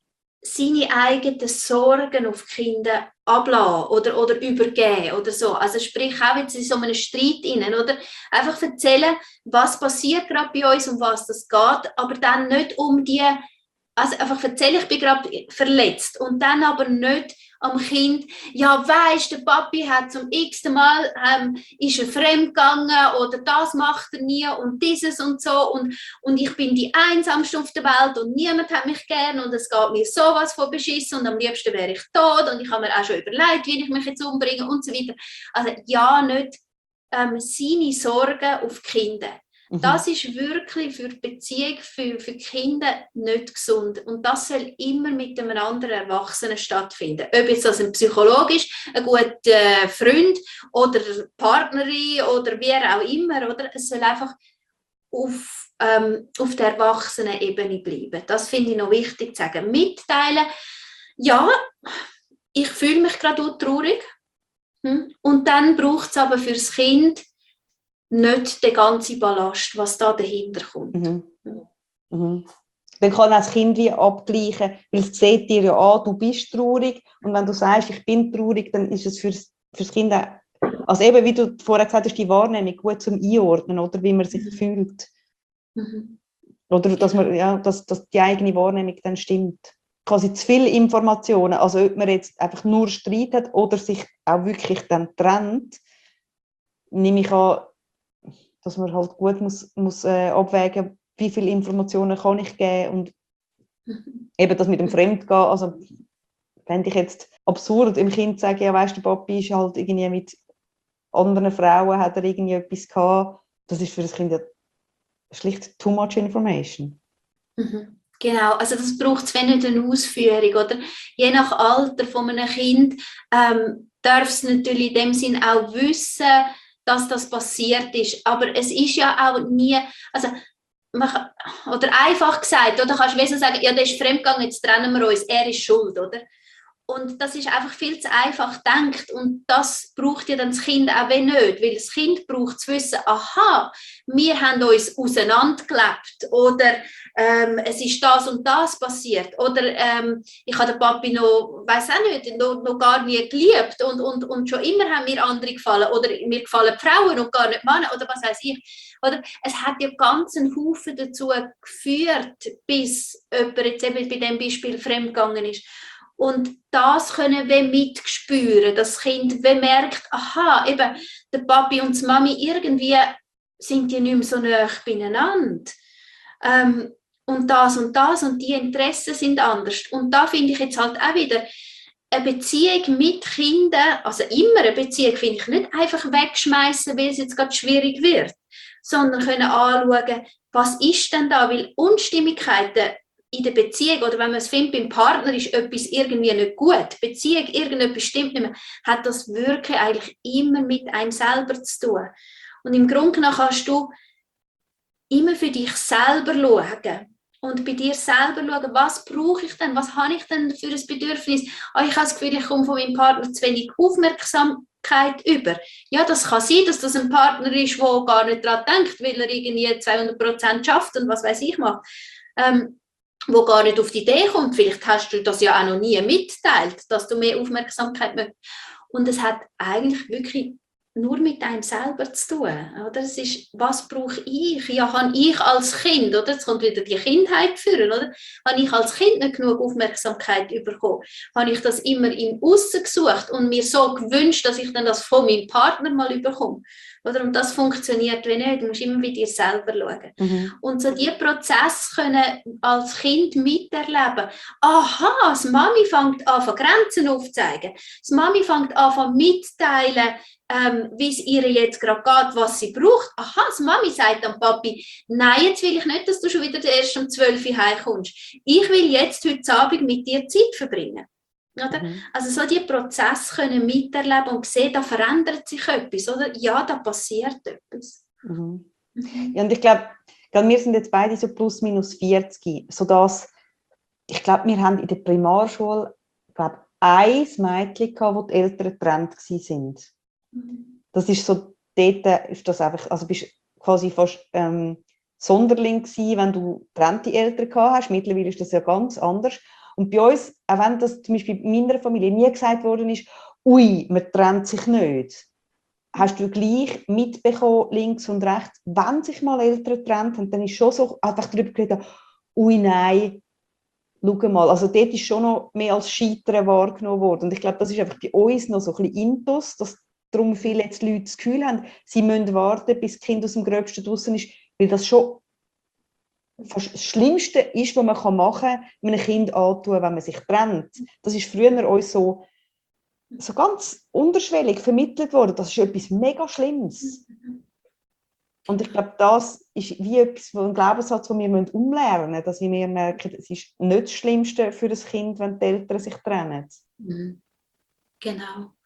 seine eigenen Sorgen auf die Kinder ablassen oder, oder übergeben oder so. Also sprich auch jetzt in so einem Streit rein, oder? Einfach erzählen, was passiert gerade bei uns, um was das geht, aber dann nicht um die, also einfach erzählen, ich bin gerade verletzt und dann aber nicht am Kind, ja weisst, der Papi hat zum x-ten Mal ähm, ist er fremdgegangen oder das macht er nie und dieses und so und, und ich bin die Einsamste auf der Welt und niemand hat mich gern und es geht mir sowas von beschissen und am liebsten wäre ich tot und ich habe mir auch schon überlegt, wie ich mich jetzt umbringe und so weiter. Also ja, nicht ähm, seine Sorgen auf die Kinder. Das ist wirklich für die Beziehung, für, für die Kinder nicht gesund. Und das soll immer mit einem anderen Erwachsenen stattfinden. Ob jetzt das ein Psychologe ist, ein guter äh, Freund oder Partnerin oder wer auch immer. Oder? Es soll einfach auf, ähm, auf der Erwachsenenebene bleiben. Das finde ich noch wichtig zu sagen. Mitteilen, ja, ich fühle mich gerade traurig. Hm? Und dann braucht es aber für das Kind nicht den ganzen Ballast, was da dahinter kommt. Mhm. Mhm. Dann kann auch das Kind wie abgleichen, weil es sieht dir ja an, du bist traurig, und wenn du sagst, ich bin traurig, dann ist es für das Kind auch, also eben, wie du vorher gesagt hast, die Wahrnehmung gut zum Einordnen, oder wie man sich mhm. fühlt. Mhm. Oder dass, man, ja, dass, dass die eigene Wahrnehmung dann stimmt. Quasi zu viele Informationen, also ob man jetzt einfach nur Streit hat oder sich auch wirklich dann trennt, nehme ich an, dass man halt gut muss, muss äh, abwägen, wie viele Informationen kann ich geben, und mhm. eben das mit dem Fremdgehen, also fände ich jetzt absurd, im Kind zu sagen, ja weisst du, Papi ist halt irgendwie mit anderen Frauen, hat er irgendwie etwas gehabt, das ist für das Kind ja schlicht too much information. Mhm. Genau, also das braucht es nicht eine Ausführung, oder? Je nach Alter von einem Kind ähm, darf es natürlich in dem Sinn auch wissen, dass das passiert ist, aber es ist ja auch nie, also man, oder einfach gesagt, oder kannst du sagen, ja, der ist fremdgegangen, jetzt trennen wir uns, er ist schuld, oder? Und das ist einfach viel zu einfach gedacht, und das braucht ja dann das Kind auch wenn nicht, weil das Kind braucht zu wissen, aha, wir haben uns auseinandergelebt, oder ähm, es ist das und das passiert, oder ähm, ich habe den Papi noch, weiss auch nicht, noch, noch gar nie geliebt, und, und, und schon immer haben mir andere gefallen, oder mir gefallen Frauen und gar nicht Männer, oder was weiss ich. Oder es hat ja ganz einen Haufen dazu geführt, bis jemand jetzt eben bei diesem Beispiel fremdgegangen ist. Und das können wir mitspüren, dass das Kind merkt, aha, eben, der Papi und die Mami, irgendwie sind die nicht mehr so nah beieinander. Ähm, und das und das und die Interessen sind anders. Und da finde ich jetzt halt auch wieder, eine Beziehung mit Kindern, also immer eine Beziehung, finde ich nicht einfach wegschmeißen, weil es jetzt gerade schwierig wird, sondern können anschauen, was ist denn da, weil Unstimmigkeiten in der Beziehung, oder wenn man es findet, beim Partner ist etwas irgendwie nicht gut, Beziehung, irgendetwas stimmt nicht mehr, hat das wirklich eigentlich immer mit einem selber zu tun. Und im Grunde genommen kannst du immer für dich selber schauen und bei dir selber schauen, was brauche ich denn, was habe ich denn für ein Bedürfnis? Oh, ich habe das Gefühl, ich komme von meinem Partner zu wenig Aufmerksamkeit über. Ja, das kann sein, dass das ein Partner ist, der gar nicht daran denkt, weil er irgendwie zweihundert Prozent schafft und was weiß ich macht. Ähm, wo gar nicht auf die Idee kommt, vielleicht hast du das ja auch noch nie mitteilt, dass du mehr Aufmerksamkeit möchtest. Und es hat eigentlich wirklich nur mit einem selber zu tun. Oder? Es ist, was brauche ich? Ja, habe ich als Kind, oder? Jetzt kommt wieder die Kindheit führen, oder? Habe ich als Kind nicht genug Aufmerksamkeit bekommen? Habe ich das immer im Aussen gesucht und mir so gewünscht, dass ich dann das von meinem Partner mal bekomme? Oder? Und das funktioniert wie nicht. Du musst immer bei dir selber schauen. Mhm. Und so diese Prozesse können als Kind miterleben. Aha, das Mami fängt an, Grenzen aufzuzeigen. Das Mami fängt an, mitteilen, ähm, wie es ihr jetzt gerade geht, was sie braucht. Aha, das Mami sagt dann Papi, nein, jetzt will ich nicht, dass du schon wieder erst um zwölf Uhr heimkommst. Ich will jetzt heute Abend mit dir Zeit verbringen. Oder? Mhm. Also so die Prozesse können miterleben und sehen, da verändert sich etwas, oder? Ja, da passiert etwas. Mhm. Mhm. Ja, und ich glaube, wir sind jetzt beide so plus minus vierzig, sodass, ich glaube, wir haben in der Primarschule, glaube ein Mädchen gehabt, wo die Eltern getrennt waren. Mhm. Das ist so, dort ist das einfach, also bist quasi fast ähm, Sonderling gewesen, wenn du getrennte Eltern gehabt hast. Mittlerweile ist das ja ganz anders. Und bei uns, auch wenn das zum Beispiel in meiner Familie nie gesagt worden ist, ui, man trennt sich nicht, hast du gleich mitbekommen, links und rechts, wenn sich mal Eltern trennt haben, dann ist schon so einfach darüber geredet, ui, nein, schau mal. Also dort ist schon noch mehr als Scheitern wahrgenommen worden. Und ich glaube, das ist einfach bei uns noch so ein bisschen Intus, dass darum viele jetzt Leute das Gefühl haben, sie müssen warten, bis das Kind aus dem Gröbsten draussen ist, weil das schon das Schlimmste ist, was man machen kann, einem Kind antun, wenn man sich trennt. Das ist früher uns so, so ganz unterschwellig vermittelt worden. Das ist etwas mega Schlimmes. Und ich glaube, das ist wie etwas, ein Glaubenssatz, den wir umlernen müssen, dass wir merken, es ist nicht das Schlimmste für das Kind, wenn die Eltern sich trennen. Genau.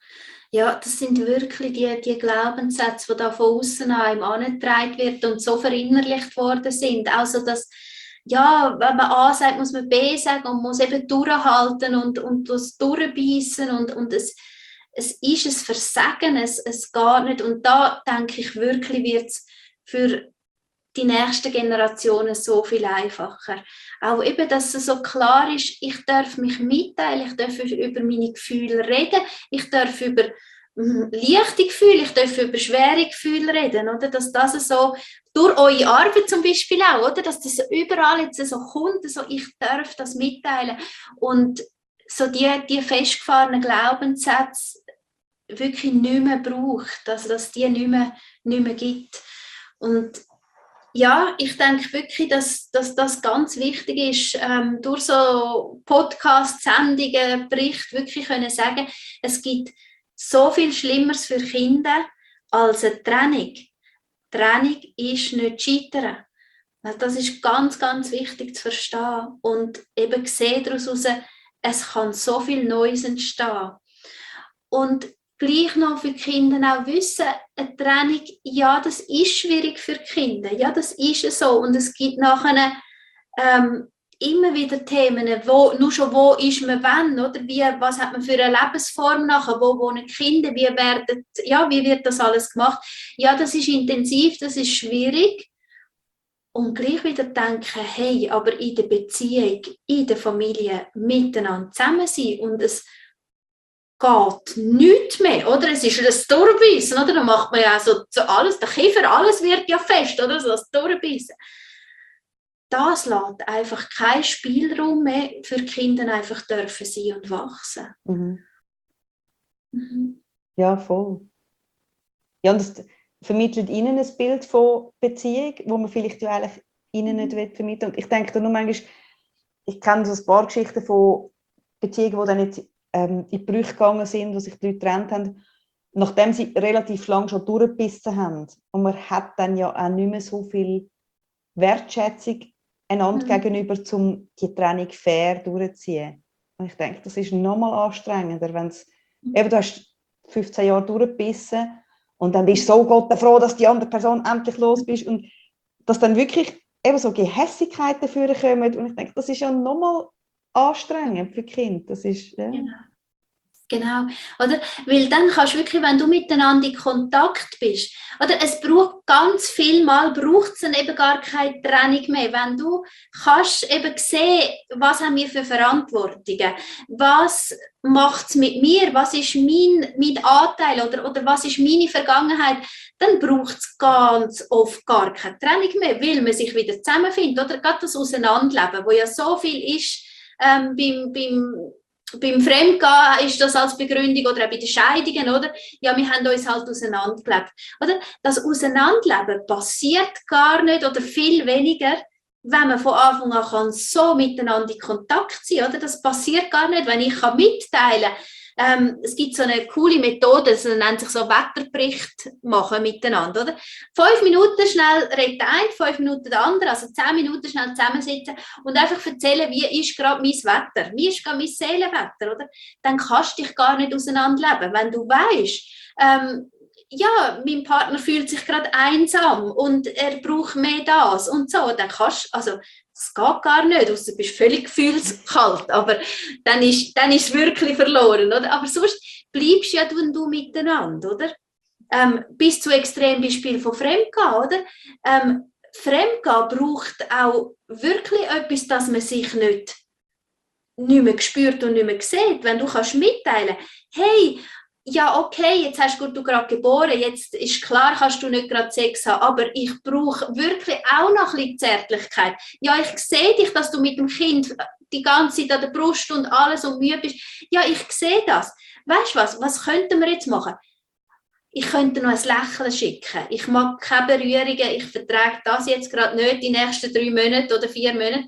Ja, das sind wirklich die, die Glaubenssätze, die da von außen an einem angetragen werden und so verinnerlicht worden sind. Also, dass, ja, wenn man A sagt, muss man B sagen und muss eben durchhalten und, und das durchbeissen und, und es, es ist ein Versagen, es, es geht nicht. Und da denke ich wirklich, wird es für die nächsten Generationen so viel einfacher. Auch eben, dass es so klar ist, ich darf mich mitteilen, ich darf über meine Gefühle reden, ich darf über hm, leichte Gefühle, ich darf über schwere Gefühle reden, oder? Dass das so, durch eure Arbeit zum Beispiel auch, oder? Dass das überall jetzt so kommt, so ich darf das mitteilen und so die, die festgefahrenen Glaubenssätze wirklich nicht mehr braucht, also dass die nicht mehr, nicht mehr gibt. Und ja, ich denke wirklich, dass, dass das ganz wichtig ist, ähm, durch so Podcasts, Sendungen, Berichte wirklich können sagen, es gibt so viel Schlimmeres für Kinder als eine Trennung. Trennung ist nicht Scheitern. Das ist ganz, ganz wichtig zu verstehen und eben sehen daraus heraus, es kann so viel Neues entstehen. Und gleich noch für die Kinder auch wissen, eine Trennung, ja, das ist schwierig für die Kinder, ja, das ist so. Und es gibt nachher ähm, immer wieder Themen, wo, nur schon, wo ist man wann, oder wie, was hat man für eine Lebensform nachher, wo wohnen die Kinder, wie, werden, ja, wie wird das alles gemacht. Ja, das ist intensiv, das ist schwierig. Und gleich wieder denken, hey, aber in der Beziehung, in der Familie miteinander zusammen sein und es geht nichts mehr, oder? Es ist ein Durchbeissen, oder? Da macht man ja so, so alles, der Kiefer, alles wird ja fest, oder? So das Durchbeissen. Das lässt einfach keinen Spielraum mehr für die Kinder einfach dürfen sein und wachsen. Mhm. Mhm. Ja, voll. Ja, und das vermittelt ihnen ein Bild von Beziehung, wo man vielleicht ja eigentlich ihnen nicht will vermitteln. Und ich denke da nur manchmal, ich kenne so ein paar Geschichten von Beziehungen, die dann jetzt ähm, in Brüche gegangen sind, wo sich die Leute getrennt haben, nachdem sie relativ lange schon durchgebissen haben. Und man hat dann ja auch nicht mehr so viel Wertschätzung einander mhm. gegenüber, um die Trennung fair durchzuziehen. Und ich denke, das ist nochmal anstrengender, wenn es, mhm. eben, du hast fünfzehn Jahre durchgebissen und dann bist du so Gott froh, dass die andere Person endlich los bist und dass dann wirklich eben so Gehässigkeiten dafür kommen. Und ich denke, das ist ja nochmal anstrengend für die Kinder. Das ist, ja. Genau. Genau, oder? Weil dann kannst du wirklich, wenn du miteinander in Kontakt bist, oder? Es braucht ganz viel Mal, braucht es dann eben gar keine Trennung mehr. Wenn du kannst eben sehen, was haben wir für Verantwortungen, was macht es mit mir, was ist mein, mein Anteil oder, oder was ist meine Vergangenheit, dann braucht es ganz oft gar keine Trennung mehr, weil man sich wieder zusammenfindet, oder? Gerade das Auseinanderleben, wo ja so viel ist ähm, beim, beim Beim Fremdgehen ist das als Begründung oder auch bei den Scheidungen, oder? Ja, wir haben uns halt auseinandergelebt. Oder? Das Auseinanderleben passiert gar nicht oder viel weniger, wenn man von Anfang an kann so miteinander in Kontakt sein kann. Oder? Das passiert gar nicht, wenn ich kann mitteilen kann. Ähm, es gibt so eine coole Methode, das nennt sich so Wetterbericht machen miteinander. Oder? Fünf Minuten schnell redet der eine, fünf Minuten der andere, also zehn Minuten schnell zusammensitzen und einfach erzählen, wie ist gerade mein Wetter, wie ist gerade mein Seelenwetter. Oder? Dann kannst du dich gar nicht auseinanderleben. Wenn du weißt, ähm, ja, mein Partner fühlt sich gerade einsam und er braucht mehr das und so, dann kannst du, also das geht gar nicht, außer du bist völlig gefühlskalt, aber dann ist, dann ist es wirklich verloren, oder? Aber sonst bleibst ja du und du miteinander, oder? Ähm, bis zu Extrembeispiel von Fremdgehen, oder? Ähm, Fremdgehen braucht auch wirklich etwas, dass man sich nicht, nicht mehr spürt und nicht mehr sieht. Wenn du kannst mitteilen, hey, ja, okay, jetzt hast du gerade geboren, jetzt ist klar, kannst du nicht gerade Sex haben, aber ich brauche wirklich auch noch ein bisschen Zärtlichkeit. Ja, ich sehe dich, dass du mit dem Kind die ganze Zeit an der Brust und alles und müde bist. Ja, ich sehe das. Weißt du was, was könnten wir jetzt machen? Ich könnte noch ein Lächeln schicken. Ich mag keine Berührungen, ich vertrage das jetzt gerade nicht, die nächsten drei Monate oder vier Monate.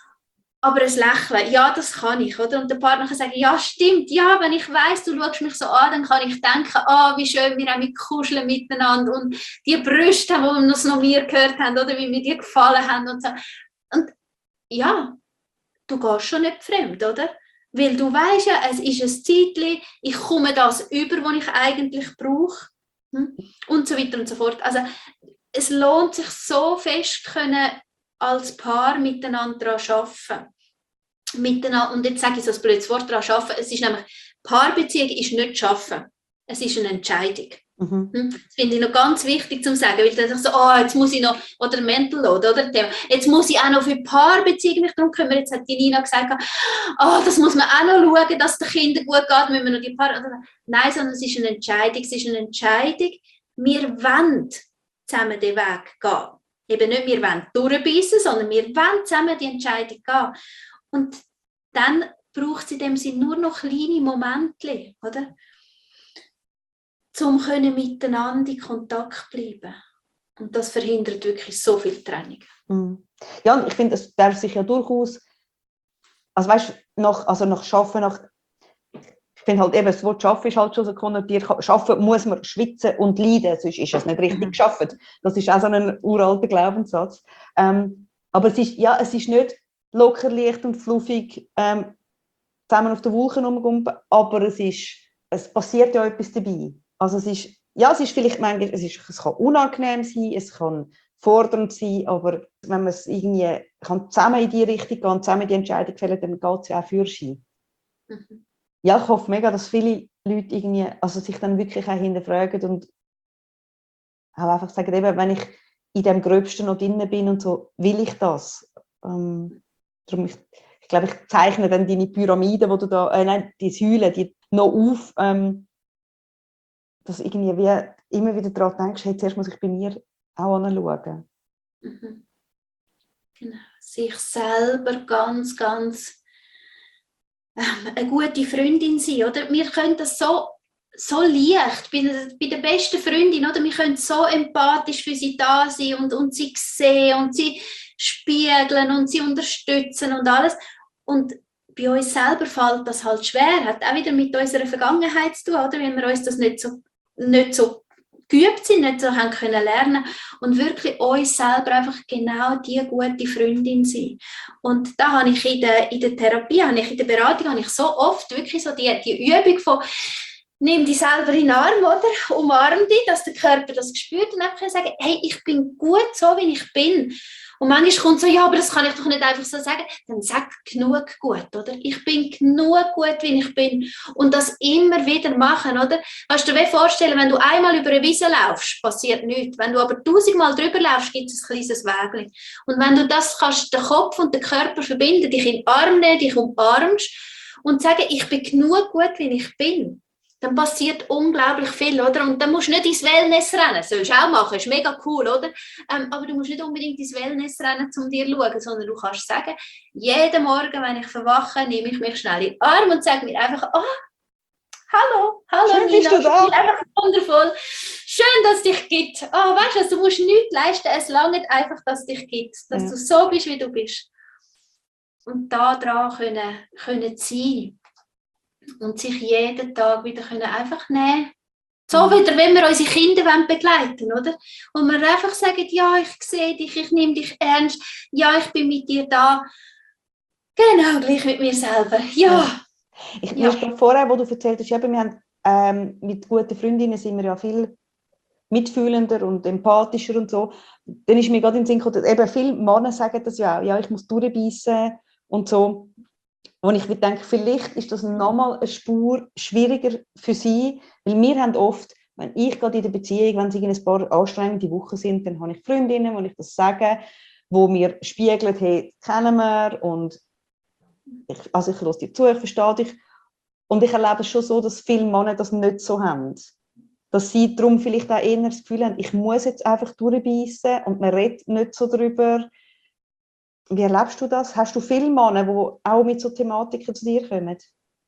Aber ein Lächeln, ja, das kann ich, oder? Und der Partner kann sagen, ja, stimmt, ja, wenn ich weiss, du schaust mich so an, dann kann ich denken, ah, oh, wie schön wir auch mit kuscheln miteinander und die Brüste, die wir uns noch mir gehört haben, oder wie mir die gefallen haben und so. Und ja, du gehst schon nicht fremd, oder? Weil du weisst ja, es ist ein Zeitchen, ich komme das über, was ich eigentlich brauche. Hm? Und so weiter und so fort. Also es lohnt sich so fest, können als Paar miteinander daran arbeiten. Miteinander, und jetzt sage ich so ein blödes Wort, daran arbeiten. Es ist nämlich, Paarbeziehung ist nicht schaffen. Es ist eine Entscheidung. Mhm. Das finde ich noch ganz wichtig zu sagen, weil dann so, oh, jetzt muss ich noch, oder Mental Load, oder jetzt muss ich auch noch für Paarbeziehungen mich darum kümmern. Jetzt hat die Nina gesagt, oh, das muss man auch noch schauen, dass den Kindern gut geht, müssen wir noch die Paar... Nein, sondern es ist eine Entscheidung. Es ist eine Entscheidung, wir wollen zusammen den Weg gehen. Eben nicht, wir wollen durchbeissen, sondern wir wollen zusammen die Entscheidung gehen. Und dann braucht es in dem Sinne nur noch kleine Momente, oder? Um miteinander in Kontakt bleiben. Und das verhindert wirklich so viel Trennung. Mhm. Ja, und ich finde, es darf sich ja durchaus, also weißt du, nach, also nach Schaffen, nach, ich finde halt eben, das Wort Schaffen ist halt schon so konnotiert, Schaffen muss man schwitzen und leiden, sonst ist es nicht richtig Mhm. geschafft. Das ist auch so ein uralter Glaubenssatz. Ähm, aber es ist, ja, es ist nicht locker, leicht und fluffig ähm, zusammen auf den Wolken rumgumpen, aber es ist, es passiert ja etwas dabei. Also es ist, ja, es ist vielleicht manchmal, es, ist, es kann unangenehm sein, es kann fordernd sein, aber wenn man es irgendwie kann zusammen in die Richtung gehen, zusammen die Entscheidung fällen, dann geht es ja auch für sich. Mhm. Ja, ich hoffe mega, dass viele Leute irgendwie, also sich dann wirklich auch hinterfragen und auch einfach sagen, eben, wenn ich in dem Gröbsten noch drin bin und so, will ich das? Ähm, darum ich, ich glaube, ich zeichne dann deine Pyramide, wo du da, äh, nein, die Säulen, die noch auf, ähm, dass irgendwie wie immer wieder daran denkst, hey, zuerst muss ich bei mir auch anschauen. Mhm. Genau. Sich selber ganz, ganz ähm, eine gute Freundin sein, oder? Wir können das so, so leicht, bei der, bei der besten Freundin, oder? Wir können so empathisch für sie da sein und, und sie sehen und sie spiegeln und sie unterstützen und alles. Und bei uns selber fällt das halt schwer, hat auch wieder mit unserer Vergangenheit zu tun, oder? Wenn wir uns das nicht so, nicht so geübt sind, nicht so haben können lernen und wirklich uns selber einfach genau die gute Freundin sein. Und da habe ich in der, in der Therapie, habe ich in der Beratung, habe ich so oft wirklich so die, die Übung von nimm dich selber in den Arm, oder? Umarm dich, dass der Körper das spürt und einfach sagen, hey, ich bin gut so, wie ich bin. Und manchmal kommt so, ja, aber das kann ich doch nicht einfach so sagen. Dann sag genug gut, oder? Ich bin genug gut, wie ich bin. Und das immer wieder machen, oder? Kannst du dir vorstellen, wenn du einmal über eine Wiese laufst, passiert nichts. Wenn du aber tausendmal drüber laufst, gibt es ein kleines Wägchen. Und wenn du das kannst, den Kopf und den Körper verbinden, dich in den Arm nehmen, dich umarmst und sagen, ich bin genug gut, wie ich bin, dann passiert unglaublich viel, oder? Und dann musst du nicht ins Wellness rennen. Das sollst du auch machen, ist mega cool, oder? Ähm, aber du musst nicht unbedingt ins Wellness rennen, um dir zu schauen, sondern du kannst sagen, jeden Morgen, wenn ich verwache, nehme ich mich schnell in den Arm und sage mir einfach, oh, hallo, hallo Schön, Nina, bist du da? ich bin einfach wundervoll. Schön, dass es dich gibt. Oh, weißt du, also, du musst nichts leisten, es langt einfach, dass es dich gibt, dass Ja. du so bist, wie du bist. Und da dran können, können sein. Und sich jeden Tag wieder können einfach nehmen. So wieder, wenn wir unsere Kinder begleiten wollen, oder? Und wir einfach sagen, ja, ich sehe dich, ich nehme dich ernst, ja, ich bin mit dir da. Genau, gleich mit mir selber. Ja. Ja. Ich, Ja. ja. Vorher, wo du erzählt hast, eben, wir haben, ähm, mit guten Freundinnen sind wir ja viel mitfühlender und empathischer und so. Dann ist mir gerade in den Sinn gekommen, eben viele Männer sagen das ja auch, ja, ich muss durchbeissen und so. Und ich denke, vielleicht ist das nochmal eine Spur schwieriger für sie, weil wir haben oft, wenn ich gerade in der Beziehung, wenn es ein paar anstrengende Wochen sind, dann habe ich Freundinnen, wo ich das sage, wo mir spiegeln, hey, kennen wir und ich, also ich höre dir zu, ich verstehe dich. Und ich erlebe es schon so, dass viele Männer das nicht so haben. Dass sie darum vielleicht auch eher das Gefühl haben, ich muss jetzt einfach durchbeissen und man redet nicht so darüber. Wie erlebst du das? Hast du viele Männer, die auch mit so Thematiken zu dir kommen?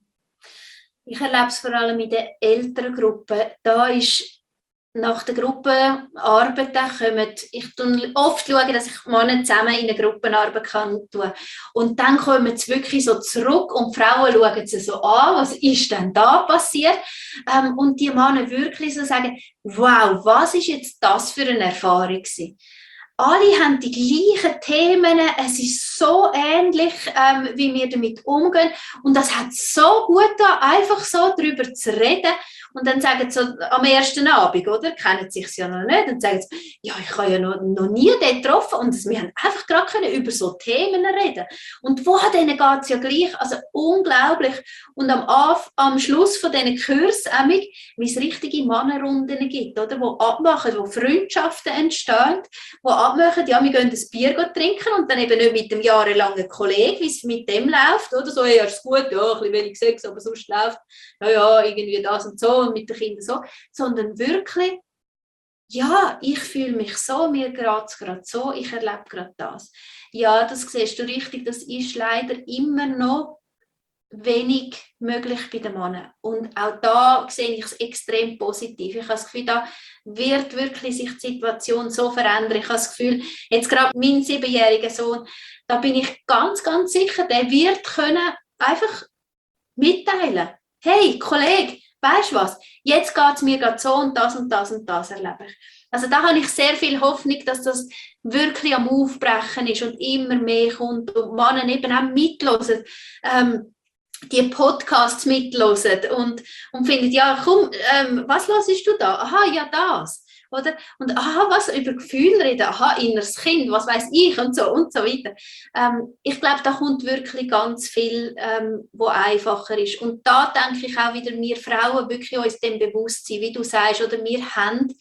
Ich erlebe es vor allem in der älteren Gruppe. Da ist nach der Gruppenarbeit kommen, ich schaue oft, dass ich Männer zusammen in eine Gruppenarbeit kann tun. Und dann kommen sie wirklich so zurück und die Frauen schauen sie so an, was ist denn da passiert? Ähm, und die Männer wirklich so sagen, wow, was ist jetzt das für eine Erfahrung gewesen? alle haben die gleichen Themen, es ist so ähnlich, ähm, wie wir damit umgehen und das hat so gut da, einfach so darüber zu reden und dann sagen sie so, am ersten Abend, oder, kennen sie sich ja noch nicht, dann sagen sie, ja, ich habe ja noch, noch nie den getroffen und wir haben einfach gerade können über so Themen reden und wo denen geht es ja gleich, also unglaublich und am, Anf- am Schluss von diesen Kursen, wie es richtige Männerrunden gibt, oder, wo abmachen, wo Freundschaften entstehen, wo abmachen, ja, wir gehen ein Bier trinken und dann eben nicht mit dem jahrelangen Kollegen, wie es mit dem läuft, oder so, ja, ist gut, ja, ein bisschen wenig Sex, aber sonst läuft, ja, ja, irgendwie das und so und mit den Kindern so, sondern wirklich, ja, ich fühle mich so, mir geht es gerade so, ich erlebe gerade das. Ja, das siehst du richtig, das ist leider immer noch wenig möglich bei den Männern. Und auch da sehe ich es extrem positiv. Ich habe das Gefühl, da wird wirklich sich die Situation so verändern. Ich habe das Gefühl, jetzt gerade mein siebenjähriger Sohn, da bin ich ganz, ganz sicher, der wird können einfach mitteilen. Hey, Kollege, weißt du was? Jetzt geht es mir gerade so und das und das und das erlebe ich. Also da habe ich sehr viel Hoffnung, dass das wirklich am Aufbrechen ist und immer mehr kommt und Männer eben auch mithören. Ähm, die Podcasts mithören und, und finden, ja, komm, ähm, was hörst du da? Aha, ja, das. Oder? Und aha, was, über Gefühle reden, aha, inneres Kind, was weiß ich und so und so weiter. Ähm, ich glaube, da kommt wirklich ganz viel, ähm, wo einfacher ist. Und da denke ich auch wieder, wir Frauen wirklich uns dem bewusst sein, wie du sagst, oder wir haben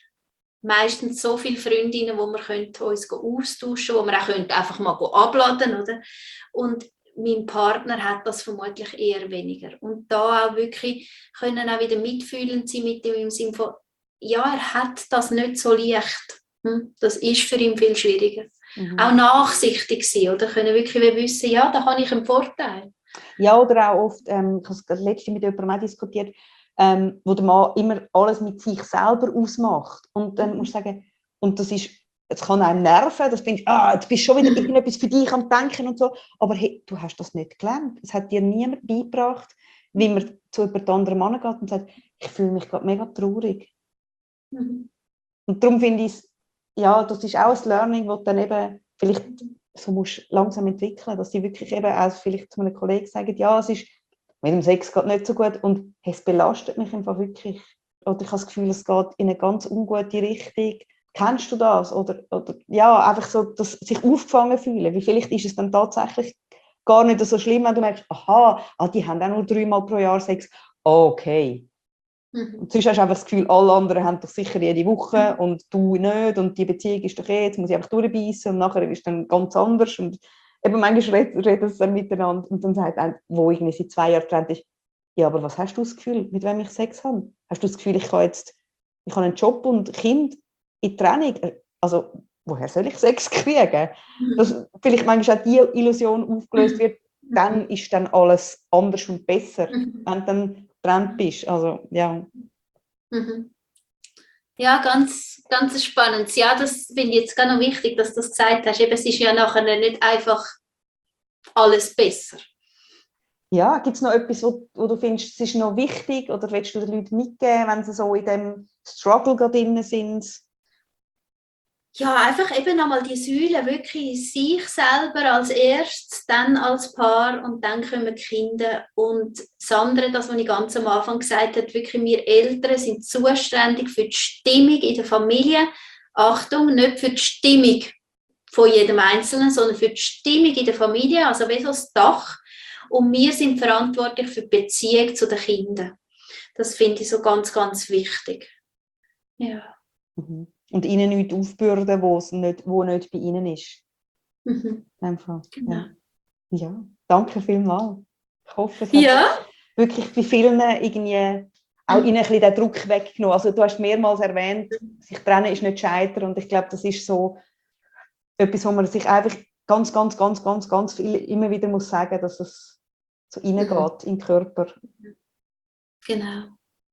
meistens so viele Freundinnen, wo wir können uns austauschen können, wo wir auch können einfach mal abladen, oder? Und mein Partner hat das vermutlich eher weniger. Und da auch wirklich können auch wieder mitfühlend sein mit dem im Sinne von, ja, er hat das nicht so leicht. Das ist für ihn viel schwieriger. Mhm. Auch nachsichtig sein, oder können wirklich wissen, ja, da habe ich einen Vorteil. Ja, oder auch oft, ähm, ich habe das letzte mit jemandem auch diskutiert, ähm, wo der Mann immer alles mit sich selber ausmacht. Und dann mhm. muss ich sagen, und das ist, es kann einem nerven, das findest du, ah, jetzt bist du schon wieder irgendetwas für dich am Denken und so, aber hey, du hast das nicht gelernt. Es hat dir niemand beigebracht, wie man zu jemand anderem Mann geht und sagt, ich fühle mich gerade mega traurig. Mhm. Und darum finde ich, ja, das ist auch ein Learning, das dann eben vielleicht so musst langsam entwickeln, dass die wirklich eben auch vielleicht zu einem Kollegen sagen, ja, es ist mit dem Sex geht nicht so gut und hey, es belastet mich einfach wirklich. Oder ich habe das Gefühl, es geht in eine ganz ungute Richtung. Kennst du das? Oder, oder ja, einfach so, dass sich aufgefangen fühlen. Wie vielleicht ist es dann tatsächlich gar nicht so schlimm, wenn du merkst, aha, ah, die haben auch nur dreimal pro Jahr Sex. Okay. Mhm. Und sonst hast du einfach das Gefühl, alle anderen haben doch sicher jede Woche und du nicht und die Beziehung ist doch eh, jetzt muss ich einfach durchbeissen und nachher ist es dann ganz anders und eben manchmal reden, reden sie dann miteinander und dann sagt einer, wo irgendwie seit zwei Jahren getrennt ist, ja, aber was hast du das Gefühl, mit wem ich Sex habe? Hast du das Gefühl, ich kann jetzt, ich habe einen Job und Kind in Training? Also, woher soll ich Sex kriegen? Dass vielleicht manchmal auch die Illusion aufgelöst wird, dann ist dann alles anders und besser, wenn du dann getrennt bist. Also, ja. Mhm. Ja, ganz, ganz spannend. Ja, das finde ich jetzt gar noch wichtig, dass du das gesagt hast. Eben, es ist ja nachher nicht einfach alles besser. Ja, gibt es noch etwas, wo, wo du findest, es ist noch wichtig oder willst du den Leuten mitgeben, wenn sie so in dem Struggle gerade drin sind? Ja, einfach eben nochmal die Säule, wirklich sich selber als erstes, dann als Paar und dann kommen die Kinder. Und das andere, das, was ich ganz am Anfang gesagt habe, wirklich wir Eltern sind zuständig für die Stimmung in der Familie. Achtung, nicht für die Stimmung von jedem Einzelnen, sondern für die Stimmung in der Familie, also wie so das Dach. Und wir sind verantwortlich für die Beziehung zu den Kindern. Das finde ich so ganz, ganz wichtig. Ja. Mhm. Und ihnen nichts aufbürden, wo es nicht, wo nicht bei ihnen ist. Mhm. Einfach, genau. ja. ja, danke vielmals. Ich hoffe, es ja. hat wirklich bei vielen irgendwie auch ihnen ein bisschen den Druck weggenommen. Also du hast mehrmals erwähnt, sich trennen ist nicht scheitern und ich glaube, das ist so etwas, wo man sich einfach ganz, ganz, ganz, ganz, ganz viel immer wieder muss sagen, dass es so reingeht mhm. in den Körper. Genau.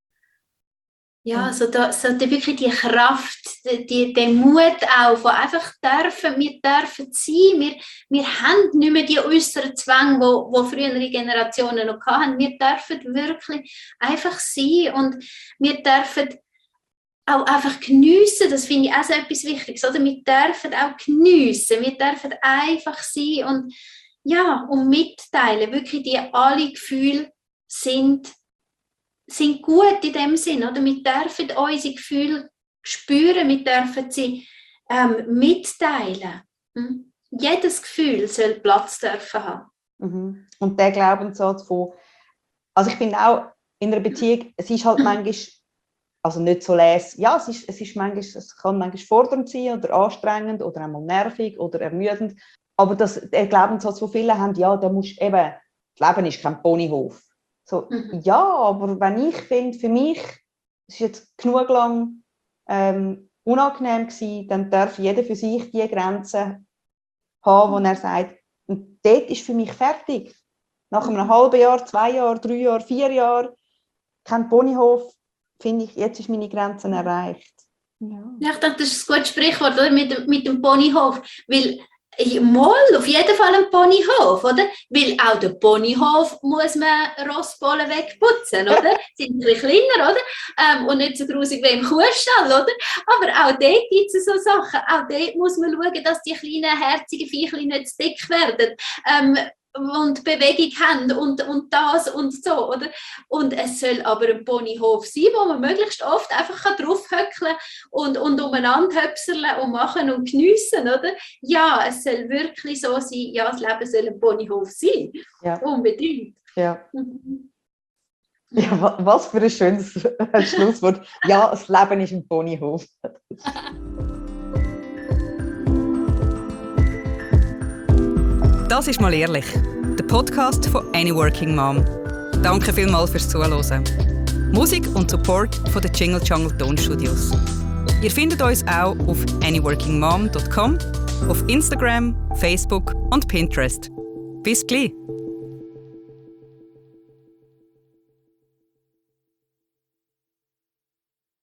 Ja, so da, so da wirklich die Kraft, die, der Mut auch, von einfach dürfen, wir dürfen sein, wir, wir haben nicht mehr die äußeren Zwänge, wo, wo frühere Generationen noch hatten. Wir dürfen wirklich einfach sein und wir dürfen auch einfach geniessen, das finde ich auch so etwas Wichtiges, oder? Wir dürfen auch geniessen, wir dürfen einfach sein und, ja, und mitteilen, wirklich die alle Gefühle sind, sind gut in dem Sinn, oder? Wir dürfen unsere Gefühle spüren, wir dürfen sie ähm, mitteilen. Hm? Jedes Gefühl soll Platz dürfen haben. Mhm. Und der Glaubenssatz von, also ich bin auch in einer Beziehung, es ist halt manchmal, also nicht so les, ja, es, ist, es, ist manchmal, es kann manchmal fordernd sein oder anstrengend oder einmal nervig oder ermüdend, aber das, der Glaubenssatz, den viele haben, ja, da musst eben, das Leben ist kein Ponyhof. So, mhm. Ja, aber wenn ich finde, für mich, es ist jetzt genug lang ähm, unangenehm gewesen, dann darf jeder für sich die Grenzen haben, wo er sagt, und dort ist für mich fertig. Nach einem halben Jahr, zwei Jahren, drei Jahren, vier Jahren, kein Ponyhof, finde ich, jetzt ist meine Grenze erreicht. Ja. Ja, ich denke, das ist ein gutes Sprichwort, oder? Mit, dem, mit dem Ponyhof. Weil, mal, auf jeden Fall ein Ponyhof, oder? Weil auch der Ponyhof muss man Rossbollen wegputzen, oder? Sie sind ein bisschen kleiner, oder? Ähm, und nicht so grusig wie im Kuhstall, oder? Aber auch dort gibt es so Sachen. Auch dort muss man schauen, dass die kleinen, herzigen Viechchen nicht zu dick werden. Ähm, und Bewegung haben und, und das und so, oder? Und es soll aber ein Ponyhof sein, wo man möglichst oft einfach draufhöckeln und, und umeinander höpseln und machen und geniessen, oder? Ja, es soll wirklich so sein, ja, das Leben soll ein Ponyhof sein. Ja. Unbedingt. Ja. Ja, was für ein schönes Schlusswort. Ja, das Leben ist ein Ponyhof. Das ist «Mal ehrlich», der Podcast von Any Working Mom. Danke vielmals fürs Zuhören. Musik und Support von den Jingle Jungle Tonstudios. Ihr findet uns auch auf any working mom dot com, auf Instagram, Facebook und Pinterest. Bis gleich!